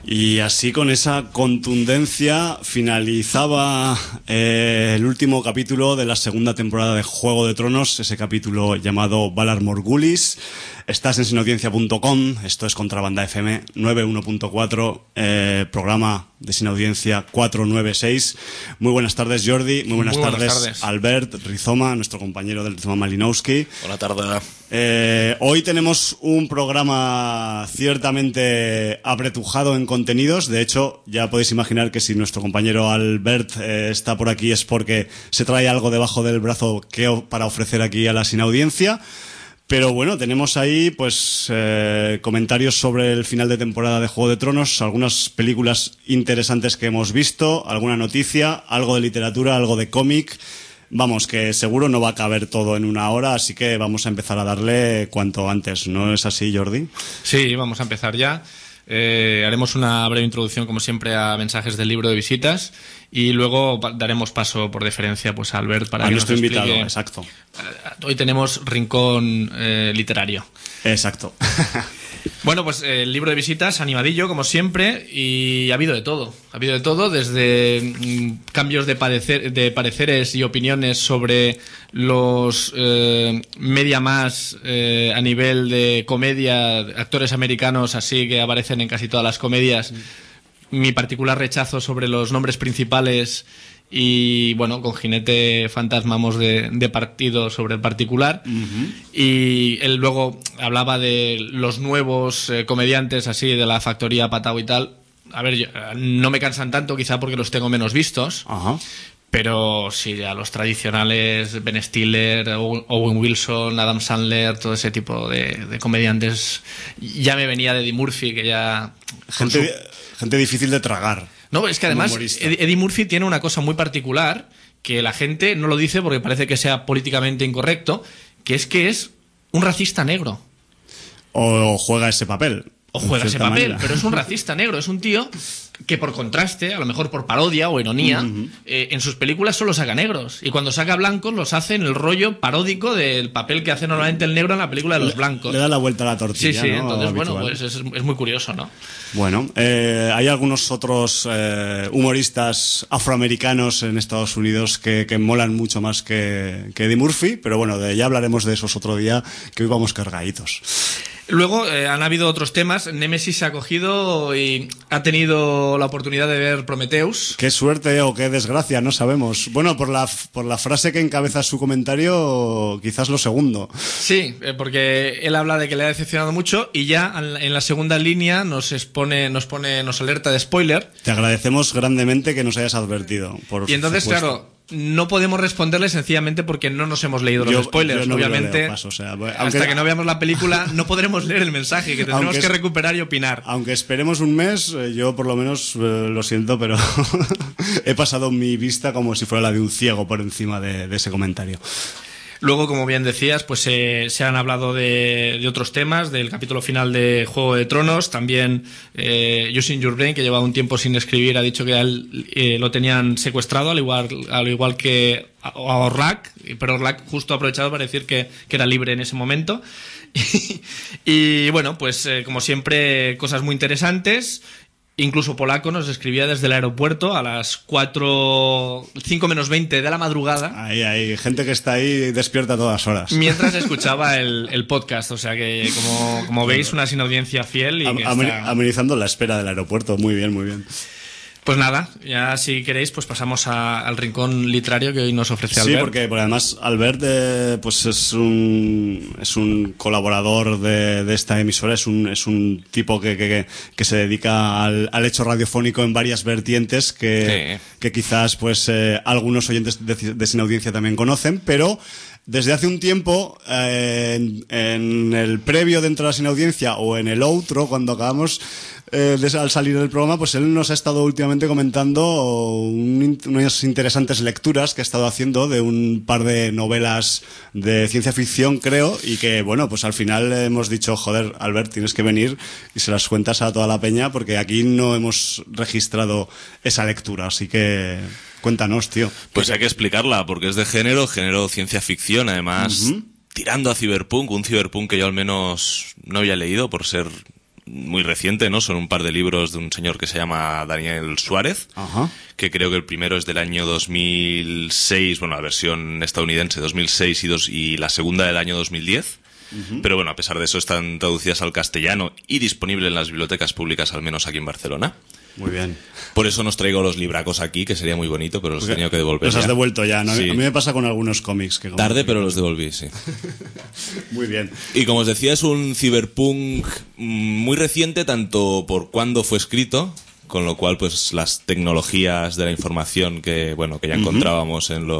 Y así, con esa contundencia, finalizaba el último capítulo de la segunda temporada de Juego de Tronos, ese capítulo llamado Valar Morghulis. Estás en sinaudiencia.com, esto es Contrabanda FM 91.4, programa de Sinaudiencia 496. Muy buenas tardes, Jordi. Muy buenas tardes, Albert Rizoma, nuestro compañero del Rizoma Malinowski. Buenas tardes. Hoy tenemos un programa ciertamente apretujado en contenidos. De hecho, ya podéis imaginar que si nuestro compañero Albert está por aquí es porque se trae algo debajo del brazo para ofrecer aquí a la Sinaudiencia. Pero bueno, tenemos ahí pues comentarios sobre el final de temporada de Juego de Tronos, algunas películas interesantes que hemos visto, alguna noticia, algo de literatura, algo de cómic. Vamos, que seguro no va a caber todo en una hora, así que vamos a empezar a darle cuanto antes. ¿No es así, Jordi? Sí, vamos a empezar ya. Haremos una breve introducción, como siempre, a mensajes del libro de visitas y luego daremos paso, por deferencia, pues a Albert para que nos explique. Nuestro invitado, exacto. Hoy tenemos rincón literario. Exacto. Bueno, pues el libro de visitas, animadillo, como siempre, y ha habido de todo. Ha habido de todo, desde cambios de pareceres y opiniones sobre los media más a nivel de comedia, actores americanos así que aparecen en casi todas las comedias. Mi particular rechazo sobre los nombres principales y, bueno, con Jinete Fantasma vamos de partido sobre el particular. Uh-huh. Y él luego hablaba de los nuevos comediantes así de la factoría Patao y tal. A ver, no me cansan tanto, quizá porque los tengo menos vistos. Uh-huh. Pero sí, a los tradicionales, Ben Stiller, Owen Wilson, Adam Sandler, todo ese tipo de comediantes. Ya me venía de Eddie Murphy, que ya... Gente difícil de tragar. No, es que además Eddie Murphy tiene una cosa muy particular que la gente no lo dice porque parece que sea políticamente incorrecto, que es un racista negro. O juega ese papel. O juega ese papel, pero es un racista negro, es un tío que por contraste, a lo mejor por parodia o ironía, uh-huh, en sus películas solo saca negros. Y cuando saca blancos los hace en el rollo paródico del papel que hace normalmente el negro en la película de los blancos. Le da la vuelta a la tortilla, sí, ¿no? Entonces, Habitual. Bueno, pues es muy curioso, ¿no? Bueno, hay algunos otros humoristas afroamericanos en Estados Unidos que molan mucho más que Eddie Murphy, pero bueno, ya hablaremos de esos otro día, que hoy vamos cargaditos. Luego han habido otros temas. Nemesis se ha cogido y ha tenido la oportunidad de ver Prometheus. Qué suerte o qué desgracia, no sabemos. Bueno, por la frase que encabeza su comentario, quizás lo segundo. Sí, porque él habla de que le ha decepcionado mucho y ya en la segunda línea nos alerta de spoiler. Te agradecemos grandemente que nos hayas advertido. Y entonces, supuesto, claro, no podemos responderle sencillamente porque no nos hemos leído los spoilers. No, obviamente, hasta que no veamos la película no podremos leer el mensaje, que tendremos que recuperar y opinar. Aunque esperemos un mes, yo por lo menos lo siento, pero he pasado mi vista como si fuera la de un ciego por encima de ese comentario. Luego, como bien decías, pues se han hablado de otros temas, del capítulo final de Juego de Tronos. También Using Your Brain, que llevaba un tiempo sin escribir, ha dicho que a él lo tenían secuestrado, al igual que a Orlac, pero Orlac justo ha aprovechado para decir que era libre en ese momento. Y bueno, pues como siempre, cosas muy interesantes. Incluso Polaco nos escribía desde el aeropuerto a las 5 menos 20 de la madrugada. Hay gente que está ahí despierta a todas horas. Mientras escuchaba el podcast. O sea que, como veis, una sinaudiencia fiel. Y amenizando la espera del aeropuerto. Muy bien, muy bien. Pues nada, ya si queréis, pues pasamos al rincón literario que hoy nos ofrece Albert. Sí, porque además Albert pues es un colaborador de esta emisora, es un tipo que se dedica al hecho radiofónico en varias vertientes que quizás pues algunos oyentes de Sinaudiencia también conocen, pero desde hace un tiempo, en el previo de entrar a Sinaudiencia o en el outro, cuando acabamos al salir del programa, pues él nos ha estado últimamente comentando unas interesantes lecturas que ha estado haciendo de un par de novelas de ciencia ficción, creo, y que, bueno, pues al final hemos dicho, joder, Albert, tienes que venir y se las cuentas a toda la peña, porque aquí no hemos registrado esa lectura, así que cuéntanos, tío. Pues hay que explicarla, porque es de género ciencia ficción, además, tirando a cyberpunk, un cyberpunk que yo al menos no había leído por ser muy reciente, ¿no? Son un par de libros de un señor que se llama Daniel Suárez, Ajá. que creo que el primero es del año 2006, bueno, la versión estadounidense 2006 y la segunda del año 2010. Pero bueno, a pesar de eso están traducidas al castellano y disponibles en las bibliotecas públicas, al menos aquí en Barcelona. Muy bien. Por eso nos traigo los libracos aquí, que sería muy bonito, pero los he tenido que devolver. Los has ya. devuelto ya, ¿no? Sí. A mí me pasa con algunos cómics. Que Tarde, pero los devolví, sí. Muy bien. Y como os decía, es un cyberpunk muy reciente, tanto por cuándo fue escrito, con lo cual pues las tecnologías de la información que ya encontrábamos en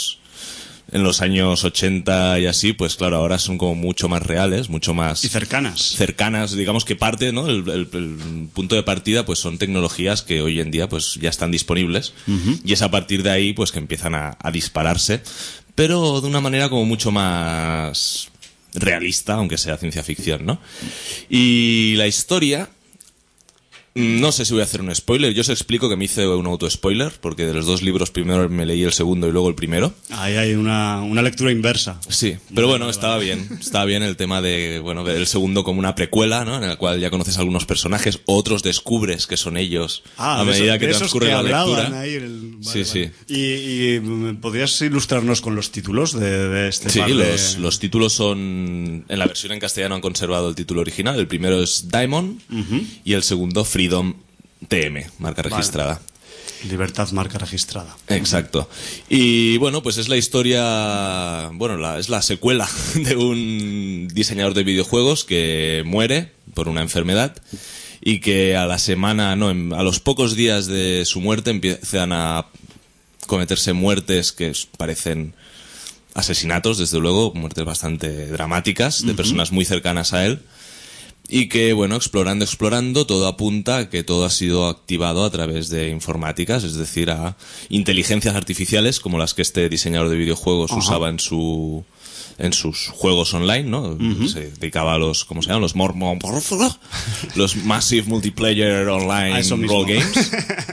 los años 80 y así, pues claro, ahora son como mucho más reales, mucho más Y cercanas. digamos que parte, ¿no? El punto de partida pues son tecnologías que hoy en día pues ya están disponibles y es a partir de ahí pues que empiezan a dispararse, pero de una manera como mucho más realista, aunque sea ciencia ficción, ¿no? Y la historia, no sé si voy a hacer un spoiler. Yo os explico que me hice un auto-spoiler, porque de los dos libros primero me leí el segundo y luego el primero. Ahí hay una lectura inversa. Sí, pero bueno, estaba bien. Estaba bien el tema de, ver el segundo como una precuela, ¿no? En la cual ya conoces a algunos personajes, otros descubres que son ellos a medida que transcurre la lectura. Ahí Sí. ¿Y podrías ilustrarnos con los títulos de este Sí, par de... los títulos son... En la versión en castellano han conservado el título original. El primero es Diamond y el segundo Freedom TM, marca registrada. Libertad, marca registrada. Exacto. Y bueno, pues es la historia... es la secuela de un diseñador de videojuegos que muere por una enfermedad y que a los pocos días de su muerte empiezan a cometerse muertes que parecen asesinatos, desde luego, muertes bastante dramáticas de personas muy cercanas a él. Y que, explorando, todo apunta a que todo ha sido activado a través de informáticas, es decir, a inteligencias artificiales como las que este diseñador de videojuegos usaba en sus juegos online, ¿no? Se dedicaba a los, ¿cómo se llaman? Los Massive Multiplayer Online Role Games.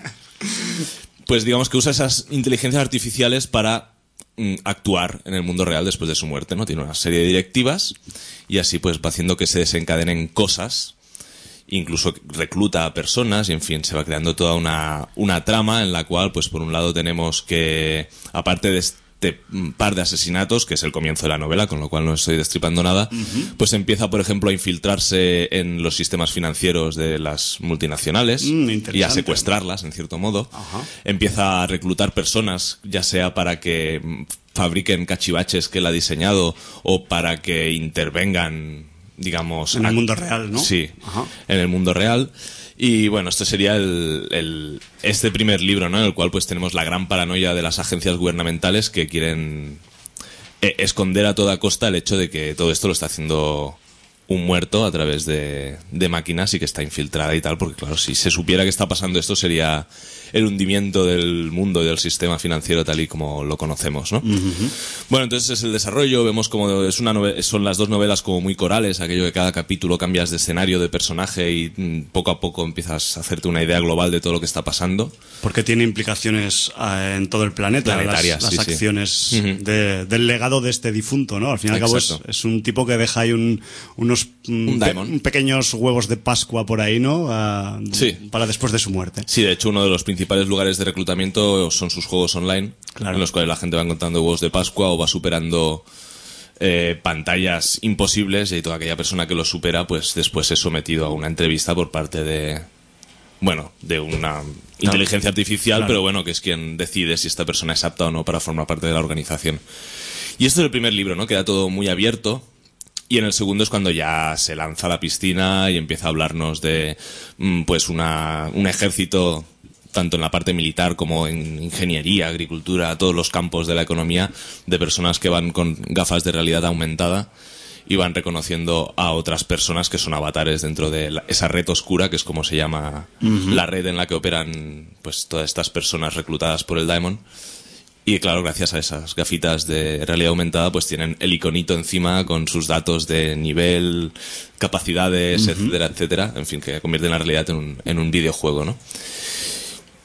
Pues digamos que usa esas inteligencias artificiales para actuar en el mundo real después de su muerte, ¿no? Tiene una serie de directivas y así pues va haciendo que se desencadenen cosas, incluso recluta a personas y en fin, se va creando toda una trama en la cual pues por un lado tenemos que, aparte de este par de asesinatos, que es el comienzo de la novela, con lo cual no estoy destripando nada, pues empieza, por ejemplo, a infiltrarse en los sistemas financieros de las multinacionales y a secuestrarlas, en cierto modo. Empieza a reclutar personas, ya sea para que fabriquen cachivaches que él ha diseñado o para que intervengan, digamos... En el mundo real, ¿no? Sí, en el mundo real. Y bueno, este sería este primer libro, ¿no? En el cual pues tenemos la gran paranoia de las agencias gubernamentales que quieren esconder a toda costa el hecho de que todo esto lo está haciendo un muerto a través de máquinas y que está infiltrada y tal, porque claro, si se supiera que está pasando esto sería el hundimiento del mundo y del sistema financiero tal y como lo conocemos, ¿no? Bueno, entonces es el desarrollo, vemos como son las dos novelas como muy corales, aquello que cada capítulo cambias de escenario, de personaje y poco a poco empiezas a hacerte una idea global de todo lo que está pasando. Porque tiene implicaciones en todo el planeta, las acciones del legado de este difunto, ¿no? Al fin y al cabo es un tipo que deja ahí unos pequeños huevos de Pascua por ahí, ¿no? Para después de su muerte. Sí, de hecho uno de los principales lugares de reclutamiento son sus juegos online, en los cuales la gente va encontrando huevos de Pascua o va superando pantallas imposibles, y toda aquella persona que lo supera pues después es sometido a una entrevista por parte de una inteligencia artificial, pero que es quien decide si esta persona es apta o no para formar parte de la organización. Y este es el primer libro, ¿no? Queda todo muy abierto. Y en el segundo es cuando ya se lanza a la piscina y empieza a hablarnos de un ejército, tanto en la parte militar como en ingeniería, agricultura, todos los campos de la economía, de personas que van con gafas de realidad aumentada y van reconociendo a otras personas que son avatares dentro de esa red oscura, que es como se llama la red en la que operan pues todas estas personas reclutadas por el Diamond. Y claro, gracias a esas gafitas de realidad aumentada, pues tienen el iconito encima con sus datos de nivel, capacidades, etcétera, etcétera. En fin, que convierten la realidad en un videojuego, ¿no?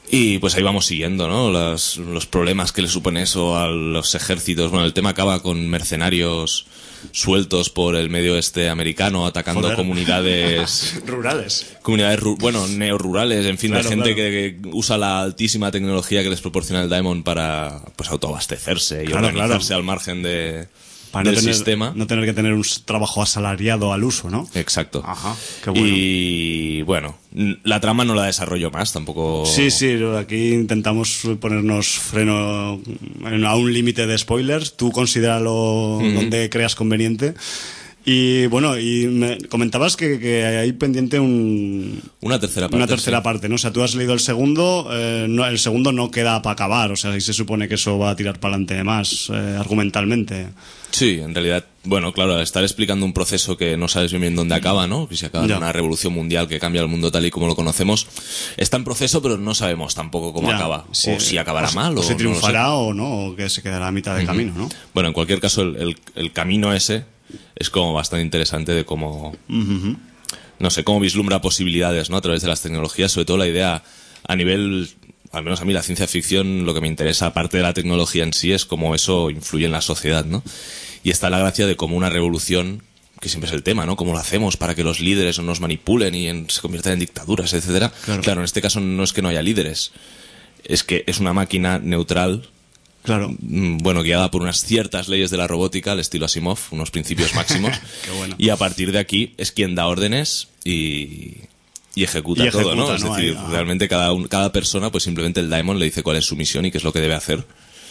Y pues ahí vamos siguiendo, ¿no? Los problemas que le supone eso a los ejércitos. Bueno, el tema acaba con mercenarios sueltos por el medio oeste americano atacando comunidades rurales. Neorurales, en fin, Claro, de gente claro. que usa la altísima tecnología que les proporciona el Daemon para pues autoabastecerse y Claro, organizarse claro. al margen Para del sistema. no tener que tener un trabajo asalariado al uso, ¿no? Exacto. Ajá, qué bueno. Y bueno, la trama no la desarrollo más, tampoco. Sí, aquí intentamos ponernos freno a un límite de spoilers. Tú considéralo donde creas conveniente. Y bueno, y me comentabas que hay pendiente Una tercera parte. una tercera sí. parte, ¿no? O sea, tú has leído el segundo, el segundo no queda para acabar, o sea, ahí se supone que eso va a tirar para adelante más, argumentalmente. Sí, en realidad, bueno, claro, al estar explicando un proceso que no sabes bien dónde acaba, ¿no? Que se acaba en Ya. una revolución mundial que cambia el mundo tal y como lo conocemos, está en proceso, pero no sabemos tampoco cómo Ya, acaba. sí, o si acabará mal, o si no lo sé. triunfará o no, o que se quedará a mitad de camino, ¿no? Bueno, en cualquier caso, el camino ese es como bastante interesante de cómo, no sé, cómo vislumbra posibilidades, ¿no? A través de las tecnologías, sobre todo la idea a nivel, al menos a mí la ciencia ficción, lo que me interesa, aparte de la tecnología en sí, es cómo eso influye en la sociedad, ¿no? Y está la gracia de cómo una revolución, que siempre es el tema, ¿no? ¿Cómo lo hacemos para que los líderes no nos manipulen y se conviertan en dictaduras, etcétera? Claro, en este caso no es que no haya líderes, es que es una máquina neutral, Claro. bueno, guiada por unas ciertas leyes de la robótica, al estilo Asimov, unos principios máximos. Qué bueno. Y a partir de aquí es quien da órdenes y ejecuta Y todo, ¿no? ejecuta, Es ¿no? decir, Ahí, ajá. realmente cada persona, pues simplemente el Daemon le dice cuál es su misión y qué es lo que debe hacer.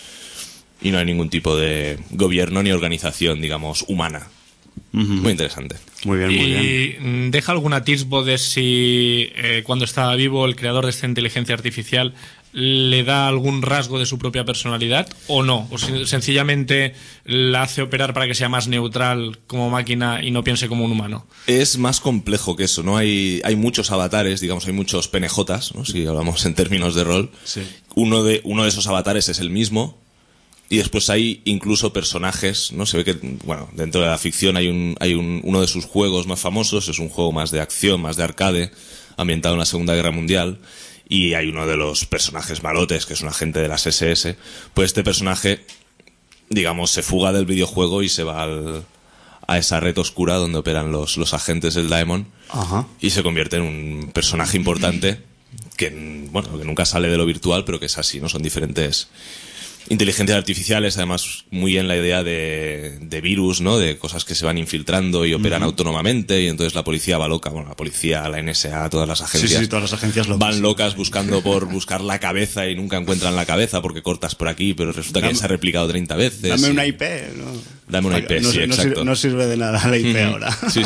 Y no hay ningún tipo de gobierno ni organización, digamos, humana. Muy interesante. Muy bien, muy bien. ¿Y deja algún atisbo de si cuando estaba vivo el creador de esta inteligencia artificial le da algún rasgo de su propia personalidad o no? ¿O sencillamente la hace operar para que sea más neutral como máquina y no piense como un humano? Es más complejo que eso, ¿no? Hay muchos avatares, digamos, hay muchos PNJs, ¿no? Si hablamos en términos de rol. Sí. Uno de esos avatares es el mismo. Y después hay incluso personajes, ¿no? Se ve que, bueno, dentro de la ficción hay uno de sus juegos más famosos, es un juego más de acción, más de arcade, ambientado en la Segunda Guerra Mundial, y hay uno de los personajes malotes, que es un agente de las SS. Pues este personaje, digamos, se fuga del videojuego y se va a esa red oscura donde operan los agentes del Daemon, Ajá. y se convierte en un personaje importante que, bueno, que nunca sale de lo virtual, pero que es así, ¿no? Son diferentes inteligencias artificiales, además muy en la idea de virus, ¿no? De cosas que se van infiltrando y operan autónomamente, y entonces la policía va loca, bueno, la policía, la NSA, todas las agencias, Sí, todas las agencias locas. van locas buscando por buscar la cabeza y nunca encuentran la cabeza porque cortas por aquí, pero resulta que ya se ha replicado 30 veces. Dame una y- IP, ¿no? Dame una IP, No, sí, no exacto. sirve, no sirve de nada la IP ahora. Sí.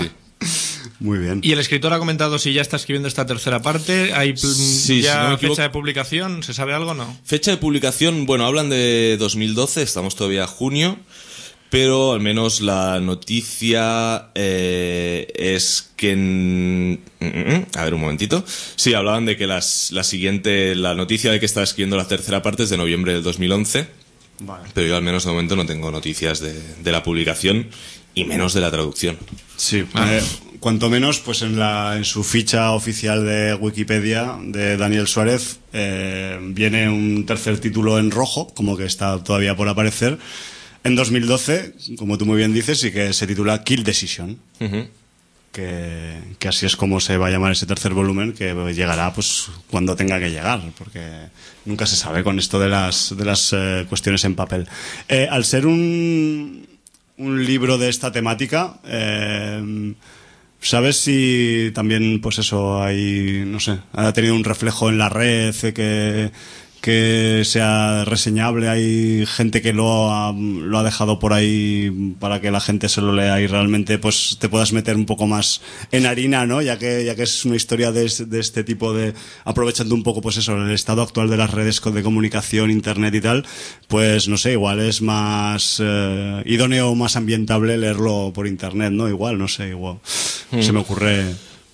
Muy bien. ¿Y el escritor ha comentado si ya está escribiendo esta tercera parte? ¿Hay Sí, ya si no me equivoco- fecha de publicación? ¿Se sabe algo o no? Fecha de publicación, bueno, hablan de 2012, estamos todavía a junio, pero al menos la noticia es que... a ver, un momentito. Sí, hablaban de que la noticia de que estaba escribiendo la tercera parte es de noviembre del 2011, Vale. pero yo al menos de momento no tengo noticias de la publicación y menos de la traducción. Sí, cuanto menos, pues en su ficha oficial de Wikipedia de Daniel Suárez viene un tercer título en rojo, como que está todavía por aparecer, en 2012, como tú muy bien dices, y que se titula Kill Decision. Ujú. Que así es como se va a llamar ese tercer volumen, que llegará pues cuando tenga que llegar, porque nunca se sabe con esto de las cuestiones en papel. Al ser un libro de esta temática, ¿sabes si también, pues eso, no sé, ha tenido un reflejo en la red que sea reseñable? Hay gente que lo ha dejado por ahí para que la gente se lo lea y realmente pues te puedas meter un poco más en harina, ¿no? Ya que es una historia de este tipo, aprovechando un poco pues eso, el estado actual de las redes de comunicación, internet y tal, pues no sé, igual es más idóneo o más ambientable leerlo por internet, ¿no? Igual, no sé, igual. Se me ocurre...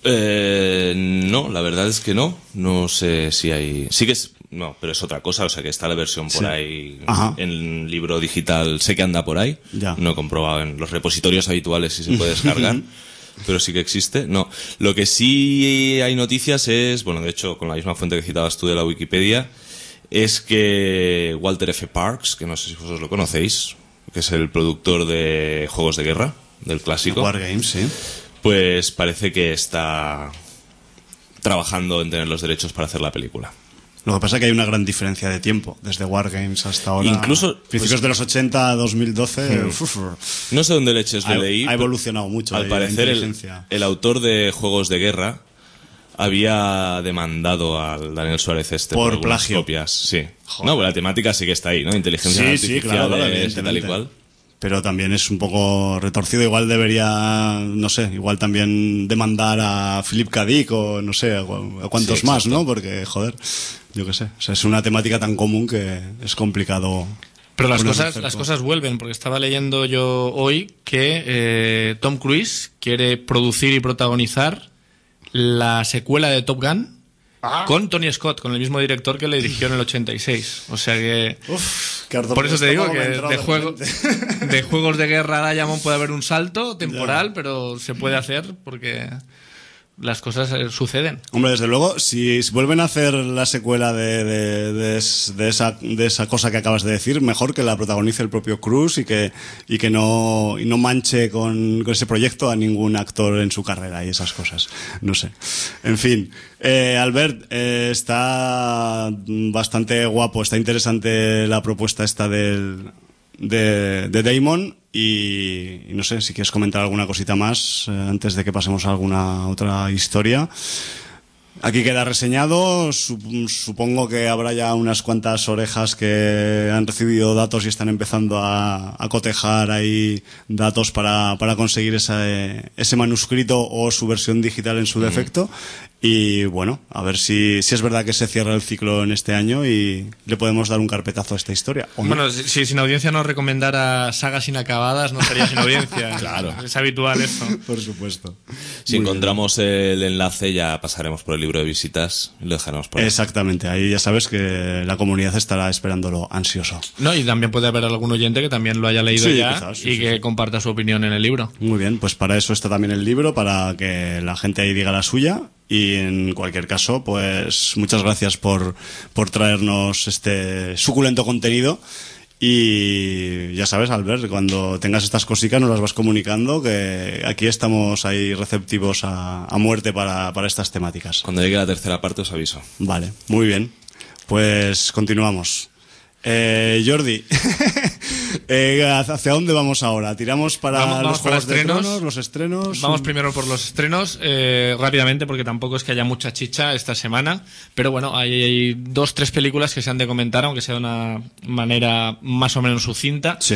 No, la verdad es que no. No sé si hay... Sí que es... No, pero es otra cosa. O sea, que está la versión por Sí. ahí Ajá. en libro digital. Sé que anda por ahí. Ya. No he comprobado en los repositorios habituales si se puede descargar. pero sí que existe. No, lo que sí hay noticias es, bueno, de hecho, con la misma fuente que citabas tú de la Wikipedia, es que Walter F. Parks, que no sé si vosotros lo conocéis, que es el productor de juegos de guerra, del clásico. Wargames, sí. Pues parece que está trabajando en tener los derechos para hacer la película. Lo que pasa es que hay una gran diferencia de tiempo, desde Wargames hasta ahora. Incluso principios de los 80 a 2012. No sé dónde leches lo leí. Ha evolucionado mucho. Al parecer, el autor de juegos de guerra había demandado al Daniel Suárez por plagio. Copias. Sí. Joder. No, la temática sí que está ahí, ¿no? Inteligencia artificial, claro, tal y cual. Pero también es un poco retorcido. Igual debería, no sé, igual también demandar a Philip K. Dick o no sé, a cuantos sí, más, ¿no? Porque, joder, yo qué sé. O sea, es una temática tan común que es complicado. Pero las cosas vuelven, porque estaba leyendo yo hoy que Tom Cruise quiere producir y protagonizar la secuela de Top Gun con Tony Scott, con el mismo director que le dirigió en el 86. O sea que... por eso te digo que de juegos de guerra a Diamond puede haber un salto temporal, pero se puede hacer porque las cosas suceden. Hombre, desde luego, si vuelven a hacer la secuela de esa cosa que acabas de decir, mejor que la protagonice el propio Cruise y que no manche con ese proyecto a ningún actor en su carrera y esas cosas. No sé. En fin, Albert, está bastante guapo, está interesante la propuesta esta de Damon y no sé si quieres comentar alguna cosita más antes de que pasemos a alguna otra historia. Aquí queda reseñado. Supongo que habrá ya unas cuantas orejas que han recibido datos y están empezando a cotejar ahí datos para conseguir ese manuscrito o su versión digital en su defecto. Y bueno, a ver si es verdad que se cierra el ciclo en este año y le podemos dar un carpetazo a esta historia. ¿O no? Bueno, si sin audiencia nos recomendara sagas inacabadas, no sería sin audiencia. Claro. Es habitual eso. Por supuesto. Si encontramos el enlace, ya pasaremos por el libro de visitas y lo dejaremos por ahí. Exactamente, ahí ya sabes que la comunidad estará esperándolo ansioso. No, y también puede haber algún oyente que también lo haya leído ya, quizás, que comparta su opinión en el libro. Muy bien, pues para eso está también el libro, para que la gente ahí diga la suya. Y en cualquier caso, pues muchas gracias por traernos este suculento contenido. Y ya sabes, Albert, cuando tengas estas cositas nos las vas comunicando, que aquí estamos ahí receptivos a muerte para estas temáticas. Cuando llegue la tercera parte os aviso. Vale, muy bien. Pues continuamos. Jordi, ¿hacia dónde vamos ahora? ¿Tiramos para los juegos de tronos, los estrenos? Vamos primero por los estrenos, rápidamente, porque tampoco es que haya mucha chicha esta semana, pero bueno, hay 2-3 películas que se han de comentar, aunque sea de una manera más o menos sucinta. Sí.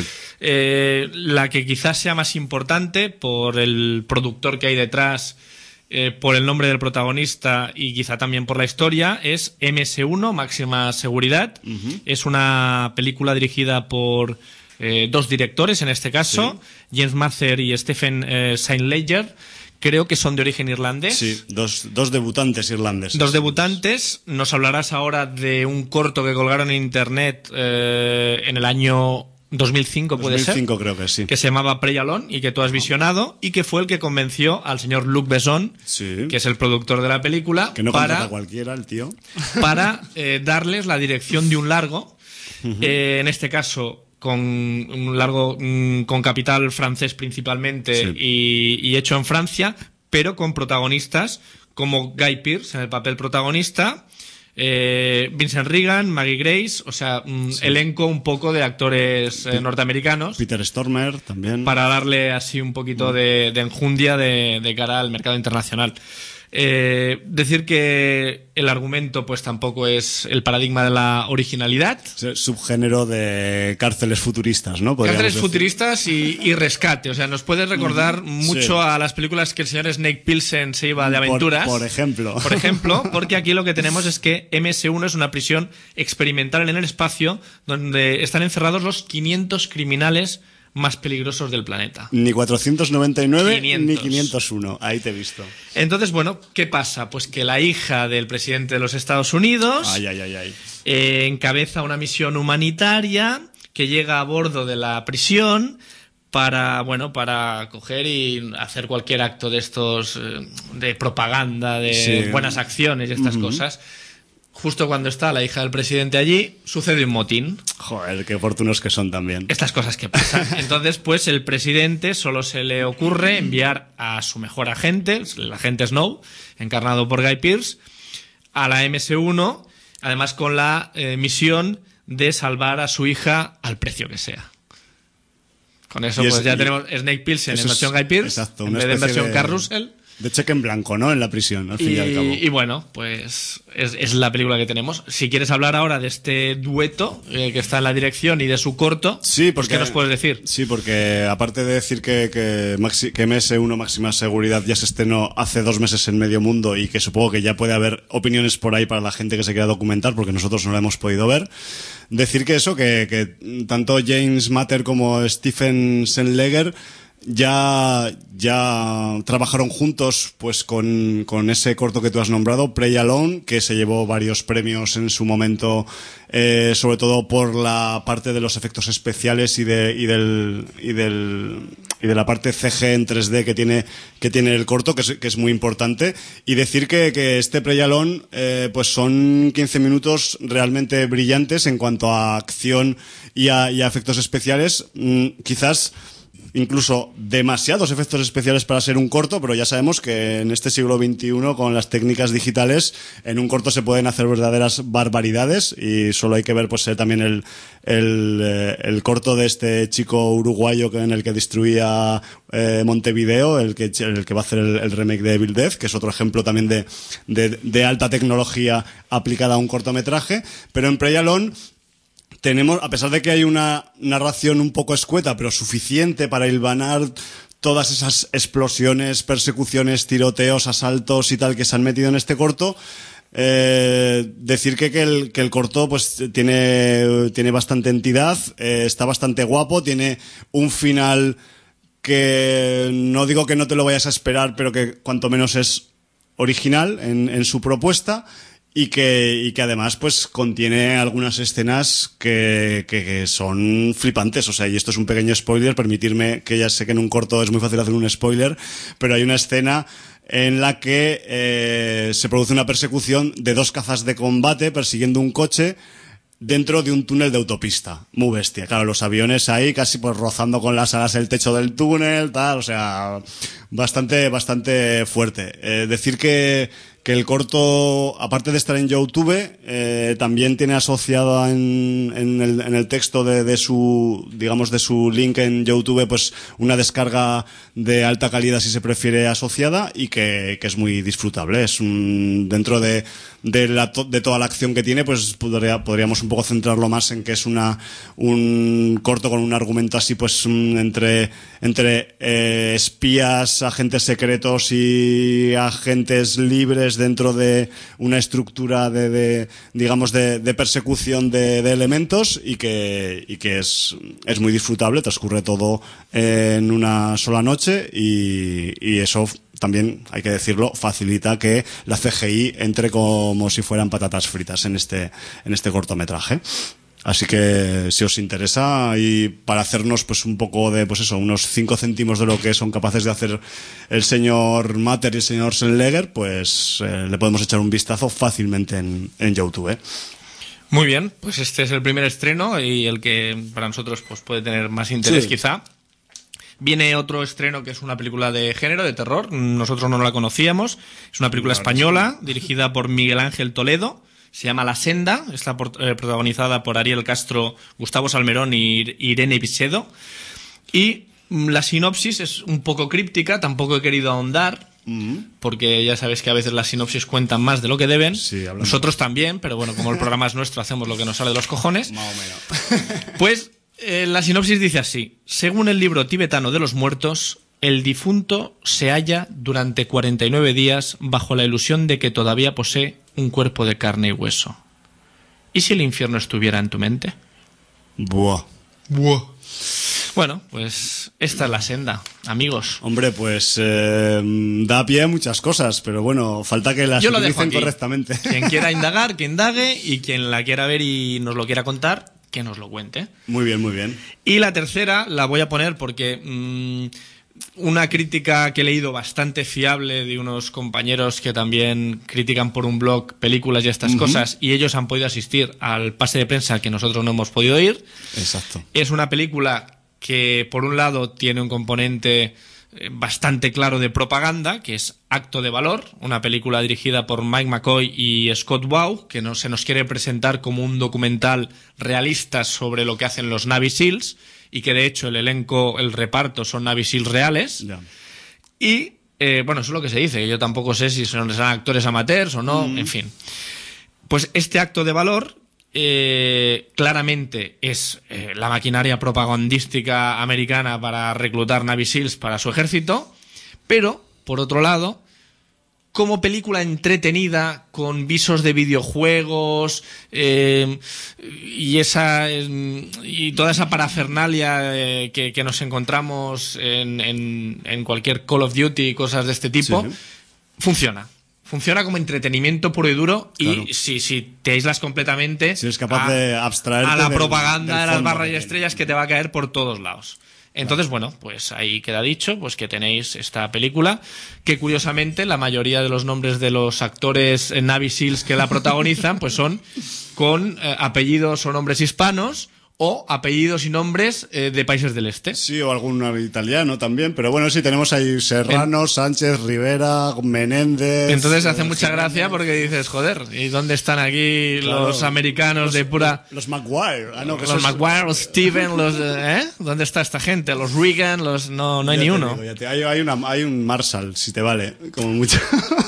La que quizás sea más importante por el productor que hay detrás, por el nombre del protagonista y quizá también por la historia, es MS1, Máxima Seguridad. Uh-huh. Es una película dirigida por 2 directores, en este caso, sí. James Mather y Stephen Saintlager. Creo que son de origen irlandés. Sí, dos debutantes irlandeses. 2 debutantes. Nos hablarás ahora de un corto que colgaron en internet en el año 2005, puede 2005 ser, creo que sí, que se llamaba Prey Alone y que tú has visionado y que fue el que convenció al señor Luc Besson, sí, que es el productor de la película, que no contrata cualquiera el tío, para darles la dirección de un largo, en este caso con un largo con capital francés principalmente, sí, y hecho en Francia, pero con protagonistas como Guy Pearce en el papel protagonista, Vincent Regan, Maggie Grace, o sea, sí, elenco un poco de actores norteamericanos. Peter Stormer también. Para darle así un poquito de enjundia de cara al mercado internacional. Decir que el argumento pues tampoco es el paradigma de la originalidad. Subgénero de cárceles futuristas, ¿no? Cárceles futuristas y rescate. O sea, nos puede recordar mucho, sí, a las películas que el señor Snake Plissken se iba de aventuras. Por ejemplo. Por ejemplo, porque aquí lo que tenemos es que MS1 es una prisión experimental en el espacio donde están encerrados los 500 criminales más peligrosos del planeta. Ni 499 ni 501. Ahí te he visto. Entonces, bueno, ¿qué pasa? Pues que la hija del presidente de los Estados Unidos encabeza una misión humanitaria que llega a bordo de la prisión para coger y hacer cualquier acto de estos de propaganda, de buenas acciones y estas cosas. Justo cuando está la hija del presidente allí, sucede un motín. Joder, qué oportunos que son también. Estas cosas que pasan. Entonces, pues el presidente solo se le ocurre enviar a su mejor agente, el agente Snow, encarnado por Guy Pearce, a la MS-1, además con la misión de salvar a su hija al precio que sea. Con eso pues ya tenemos Snake Pilsen en versión Guy Pearce, exacto, en vez de en versión Carl Russell. De cheque en blanco, ¿no? En la prisión, al fin y al cabo. Y bueno, pues es la película que tenemos. Si quieres hablar ahora de este dueto que está en la dirección y de su corto, sí, porque, pues ¿qué nos puedes decir? Sí, porque aparte de decir que MS1 Máxima Seguridad ya se estrenó hace 2 meses en medio mundo y que supongo que ya puede haber opiniones por ahí para la gente que se quiera documentar, porque nosotros no la hemos podido ver, decir que eso, que tanto James Matter como Stephen Senleger ya trabajaron juntos pues con ese corto que tú has nombrado, Pray Alone, que se llevó varios premios en su momento, sobre todo por la parte de los efectos especiales y de la parte CG en 3D que tiene el corto, que es muy importante. Y decir que este Pray Alone pues son 15 minutos realmente brillantes en cuanto a acción y a efectos especiales, quizás incluso demasiados efectos especiales para ser un corto, pero ya sabemos que en este siglo XXI, con las técnicas digitales, en un corto se pueden hacer verdaderas barbaridades, y solo hay que ver pues también el corto de este chico uruguayo en el que destruía Montevideo, el que va a hacer el remake de Evil Dead, que es otro ejemplo también de alta tecnología aplicada a un cortometraje. Pero en Pray Alone tenemos, a pesar de que hay una narración un poco escueta, pero suficiente para hilvanar todas esas explosiones, persecuciones, tiroteos, asaltos y tal que se han metido en este corto, decir que el corto pues tiene bastante entidad, está bastante guapo, tiene un final que no digo que no te lo vayas a esperar, pero que cuanto menos es original en su propuesta. Y que además pues contiene algunas escenas que son flipantes. O sea, y esto es un pequeño spoiler, permitirme, que ya sé que en un corto es muy fácil hacer un spoiler, pero hay una escena en la que se produce una persecución de 2 cazas de combate persiguiendo un coche dentro de un túnel de autopista. Muy bestia. Claro, los aviones ahí casi pues rozando con las alas el techo del túnel, tal, o sea, bastante fuerte. Decir que el corto, aparte de estar en YouTube, también tiene asociado en el texto de su link en YouTube, pues una descarga de alta calidad, si se prefiere, asociada, y que es muy disfrutable. Es dentro de toda la acción que tiene, pues podríamos un poco centrarlo más en que es un corto con un argumento así, pues entre espías, agentes secretos y agentes libres dentro de una estructura de persecución de elementos, y que es muy disfrutable, transcurre todo en una sola noche, y eso también, hay que decirlo, facilita que la CGI entre como si fueran patatas fritas en este cortometraje. Así que si os interesa, y para hacernos pues un poco de, pues eso, unos 5 céntimos de lo que son capaces de hacer el señor Matter y el señor Senleger, pues le podemos echar un vistazo fácilmente en YouTube. Muy bien, pues este es el primer estreno y el que para nosotros pues puede tener más interés, sí. Quizá. Viene otro estreno que es una película de género, de terror. Nosotros no la conocíamos. Es una película española dirigida por Miguel Ángel Toledo. Se llama La Senda. Está protagonizada por Ariel Castro, Gustavo Salmerón y Irene Vicedo. Y la sinopsis es un poco críptica. Tampoco he querido ahondar, porque ya sabes que a veces las sinopsis cuentan más de lo que deben. Sí, nosotros también, pero bueno, como el programa es nuestro, hacemos lo que nos sale de los cojones. Más o menos. Pues la sinopsis dice así: según el libro tibetano de los muertos, el difunto se halla durante 49 días bajo la ilusión de que todavía posee un cuerpo de carne y hueso. ¿Y si el infierno estuviera en tu mente? Buah. Bueno, pues esta es La Senda, amigos. Hombre, pues da pie a muchas cosas, pero bueno, falta que las utilicen correctamente. Quien quiera indagar, que indague, y quien la quiera ver y nos lo quiera contar, que nos lo cuente. Muy bien, muy bien. Y la tercera la voy a poner porque una crítica que he leído bastante fiable de unos compañeros que también critican por un blog películas y estas cosas, y ellos han podido asistir al pase de prensa que nosotros no hemos podido ir. Exacto. Es una película que, por un lado, tiene un componente bastante claro de propaganda, que es Acto de Valor, una película dirigida por Mike McCoy y Scott Waugh, que se nos quiere presentar como un documental realista sobre lo que hacen los Navy SEALs, y que de hecho el elenco, el reparto son Navy SEALs reales. Ya. Y bueno, eso es lo que se dice, que yo tampoco sé si serán actores amateurs o no, en fin. Pues este Acto de Valor claramente es la maquinaria propagandística americana para reclutar Navy SEALs para su ejército, pero, por otro lado, como película entretenida, con visos de videojuegos y toda esa parafernalia que nos encontramos en cualquier Call of Duty y cosas de este tipo, Sí. funciona. Funciona como entretenimiento puro y duro, Claro. y si te aíslas completamente Si eres capaz de abstraerte a la del propaganda de las fondo barras y que estrellas que te va a caer por todos lados. Entonces, bueno, pues ahí queda dicho pues que tenéis esta película, que curiosamente la mayoría de los nombres de los actores Navy SEALs que la protagonizan pues son con apellidos o nombres hispanos, o apellidos y nombres de países del este. Sí, o algún italiano también, pero bueno, sí, tenemos ahí Serrano, Sánchez, Rivera, Menéndez... Entonces hace mucha gracia porque dices, joder, ¿y dónde están aquí Claro, los americanos de pura... Los Maguire. Ah, no, que Los esos- Maguire, los Steven, los... ¿Dónde está esta gente? Los Reagan, los... No hay Ya ni te uno. digo, hay un Marshall, si te vale, como mucho.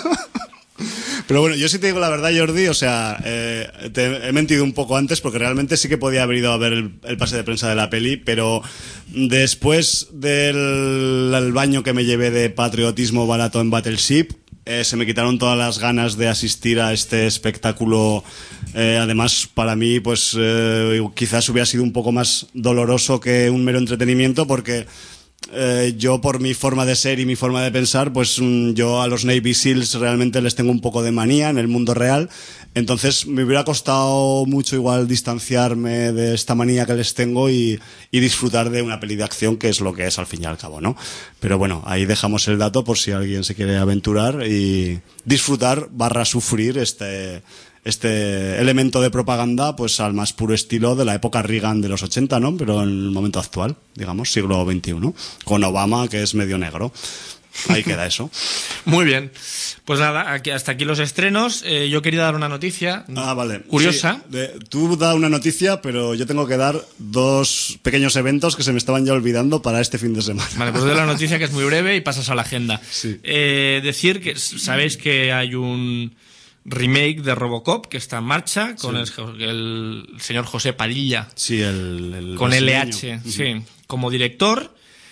Pero bueno, yo sí te digo la verdad, Jordi, o sea, te he mentido un poco antes porque realmente sí que podía haber ido a ver el pase de prensa de la peli, pero después del baño que me llevé de patriotismo barato en Battleship, se me quitaron todas las ganas de asistir a este espectáculo. Además, para mí, pues quizás hubiera sido un poco más doloroso que un mero entretenimiento, porque yo, por mi forma de ser y mi forma de pensar, pues yo a los Navy SEALs realmente les tengo un poco de manía en el mundo real. Entonces me hubiera costado mucho igual distanciarme de esta manía que les tengo y disfrutar de una peli de acción, que es lo que es al fin y al cabo, ¿no? Pero bueno, ahí dejamos el dato por si alguien se quiere aventurar y disfrutar / sufrir este elemento de propaganda, pues al más puro estilo de la época Reagan de los 80, ¿no? Pero en el momento actual, digamos, siglo XXI, con Obama, que es medio negro. Ahí queda eso. Muy bien. Pues nada, hasta aquí los estrenos. Yo quería dar una noticia Vale. curiosa. Sí, tú da una noticia, pero yo tengo que dar 2 pequeños eventos que se me estaban ya olvidando para este fin de semana. Vale, pues doy la noticia que es muy breve y pasas a la agenda. Sí. Decir que sabéis que hay un remake de Robocop que está en marcha con el señor José Padilla, Sí, el con brasileño. LH, sí, como director,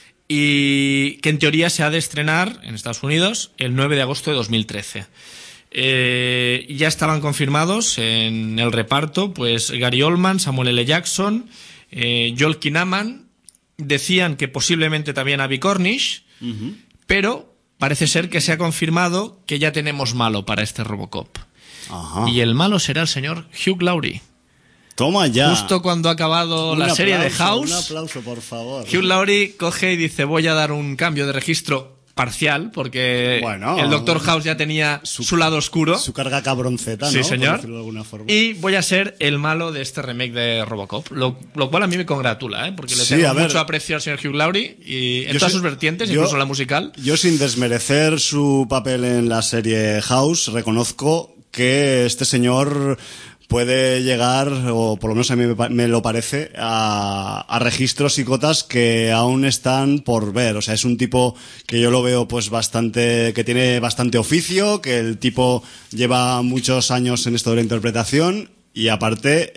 y que en teoría se ha de estrenar en Estados Unidos el 9 de agosto de 2013. Ya estaban confirmados en el reparto pues Gary Oldman, Samuel L. Jackson, Joel Kinnaman, decían que posiblemente también Avi Cornish, pero parece ser que se ha confirmado que ya tenemos malo para este Robocop. Ajá. Y el malo será el señor Hugh Laurie. Toma ya. Justo cuando ha acabado Un la serie de aplauso, House, Un aplauso, por favor. Hugh Laurie coge y dice, voy a dar un cambio de registro parcial, porque Bueno, el Doctor House ya tenía su lado oscuro. Su carga cabronceta, ¿no? Sí, Por señor. decirlo de alguna forma. Y voy a ser el malo de este remake de Robocop, lo cual a mí me congratula, porque le Sí, tengo a ver. mucho aprecio al señor Hugh Laurie y en Yo todas sí- sus vertientes, yo- incluso la musical. Yo, sin desmerecer su papel en la serie House, reconozco que este señor puede llegar, o por lo menos a mí me lo parece, a registros y cotas que aún están por ver. O sea, es un tipo que yo lo veo pues bastante, que tiene bastante oficio, que el tipo lleva muchos años en esto de la interpretación. Y aparte,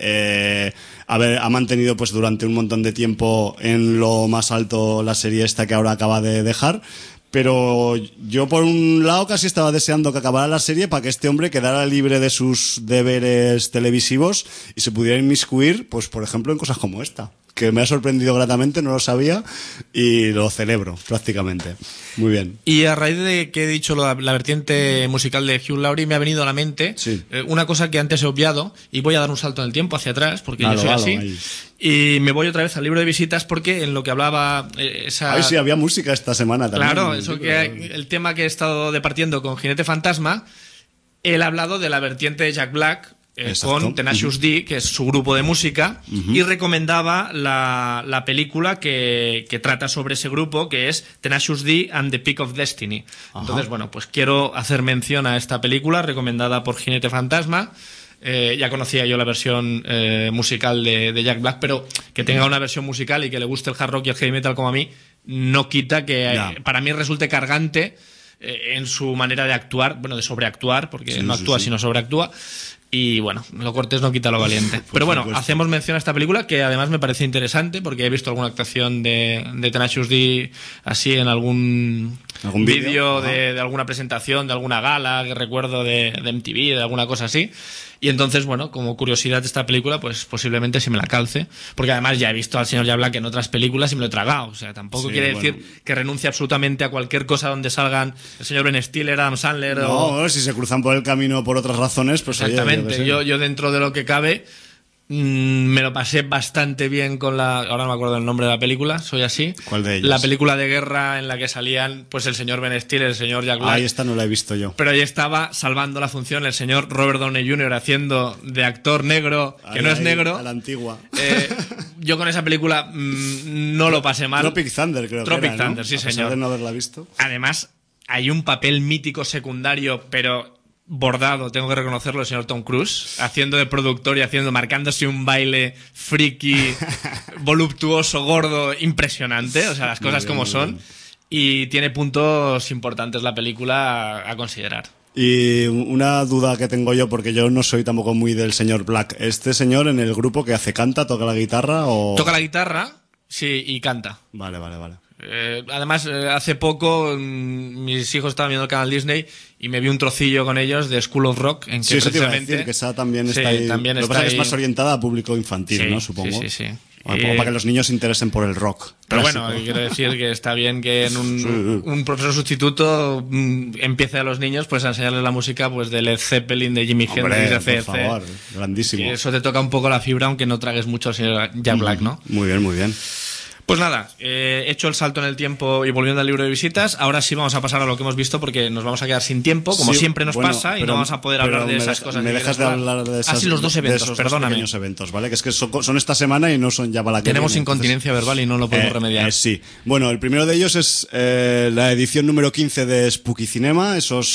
ha mantenido pues durante un montón de tiempo en lo más alto la serie esta que ahora acaba de dejar. Pero yo por un lado casi estaba deseando que acabara la serie para que este hombre quedara libre de sus deberes televisivos y se pudiera inmiscuir, pues por ejemplo, en cosas como esta. que me ha sorprendido gratamente, no lo sabía y lo celebro prácticamente. Muy bien. Y a raíz de que he dicho la vertiente musical de Hugh Laurie, me ha venido a la mente una cosa que antes he obviado, y voy a dar un salto en el tiempo hacia atrás, porque yo soy así. Ahí. Y me voy otra vez al libro de visitas, porque en lo que hablaba Ay, sí, había música esta semana también. Claro, el tema que he estado departiendo con Jinete Fantasma, él ha hablado de la vertiente de Jack Black, con Tenacious D, que es su grupo de música, y recomendaba la película que trata sobre ese grupo, que es Tenacious D and the Peak of Destiny. Entonces, bueno, pues quiero hacer mención a esta película recomendada por Jinete Fantasma. Ya conocía yo la versión musical de Jack Black, pero que tenga una versión musical y que le guste el hard rock y el heavy metal como a mí, no quita que para mí resulte cargante en su manera de actuar, bueno, de sobreactuar, porque no actúa sino sobreactúa. Y bueno, lo cortés no quita lo valiente. Pero bueno, hacemos mención a esta película, que además me parece interesante, porque he visto alguna actuación de Tenacious D así en algún vídeo de alguna presentación, de alguna gala, que recuerdo de MTV, de alguna cosa así. Y entonces, bueno, como curiosidad de esta película, pues posiblemente se me la calce. Porque además ya he visto al señor Jack Black en otras películas y me lo he tragado. O sea, tampoco quiere decir que renuncie absolutamente a cualquier cosa donde salgan el señor Ben Stiller, Adam Sandler si se cruzan por el camino por otras razones, pues exactamente. Yo dentro de lo que cabe me lo pasé bastante bien con ahora no me acuerdo el nombre de la película, soy así. ¿Cuál de ellas? La película de guerra en la que salían pues el señor Ben Stiller, el señor Jack Black. Ahí esta no la he visto yo. Pero ahí estaba salvando la función el señor Robert Downey Jr. haciendo de actor negro, que no es negro. A la antigua. Yo con esa película no lo pasé mal. Tropic Thunder, creo Tropic que era, Thunder, ¿no? sí, a pesar señor. de no haberla visto. Además, hay un papel mítico secundario, pero bordado, tengo que reconocerlo, el señor Tom Cruise, haciendo de productor y marcándose un baile friki, voluptuoso, gordo, impresionante, o sea, las cosas como son, y tiene puntos importantes la película a considerar. Y una duda que tengo yo, porque yo no soy tampoco muy del señor Black, ¿este señor en el grupo que hace canta, toca la guitarra o...? Toca la guitarra, sí, y canta. Vale. Además, hace poco mis hijos estaban viendo el canal Disney y me vi un trocillo con ellos de School of Rock, en que eso te iba a decir, que esa también está ahí. También lo que está pasa es más orientada a público infantil, ¿no? Supongo. Sí. O para que los niños se interesen por el rock. Pero bueno, quiero decir que está bien que en un profesor sustituto empiece a los niños pues a enseñarles la música pues de Led Zeppelin, de Jimi Hendrix, de por favor, grandísimo. Que eso te toca un poco la fibra, aunque no tragues mucho al señor Jack Black, ¿no? Muy bien. Pues nada, he hecho el salto en el tiempo y volviendo al libro de visitas, ahora sí vamos a pasar a lo que hemos visto porque nos vamos a quedar sin tiempo, como siempre nos pasa, y no vamos a poder hablar de esas cosas. Me dejas de hablar de esas, los dos eventos, de esos perdóname. Pequeños eventos, ¿vale? Que es que son esta semana y no son ya para la que Tenemos viene, incontinencia verbal y no lo podemos remediar. Sí. Bueno, el primero de ellos es la edición número 15 de Spooky Cinema,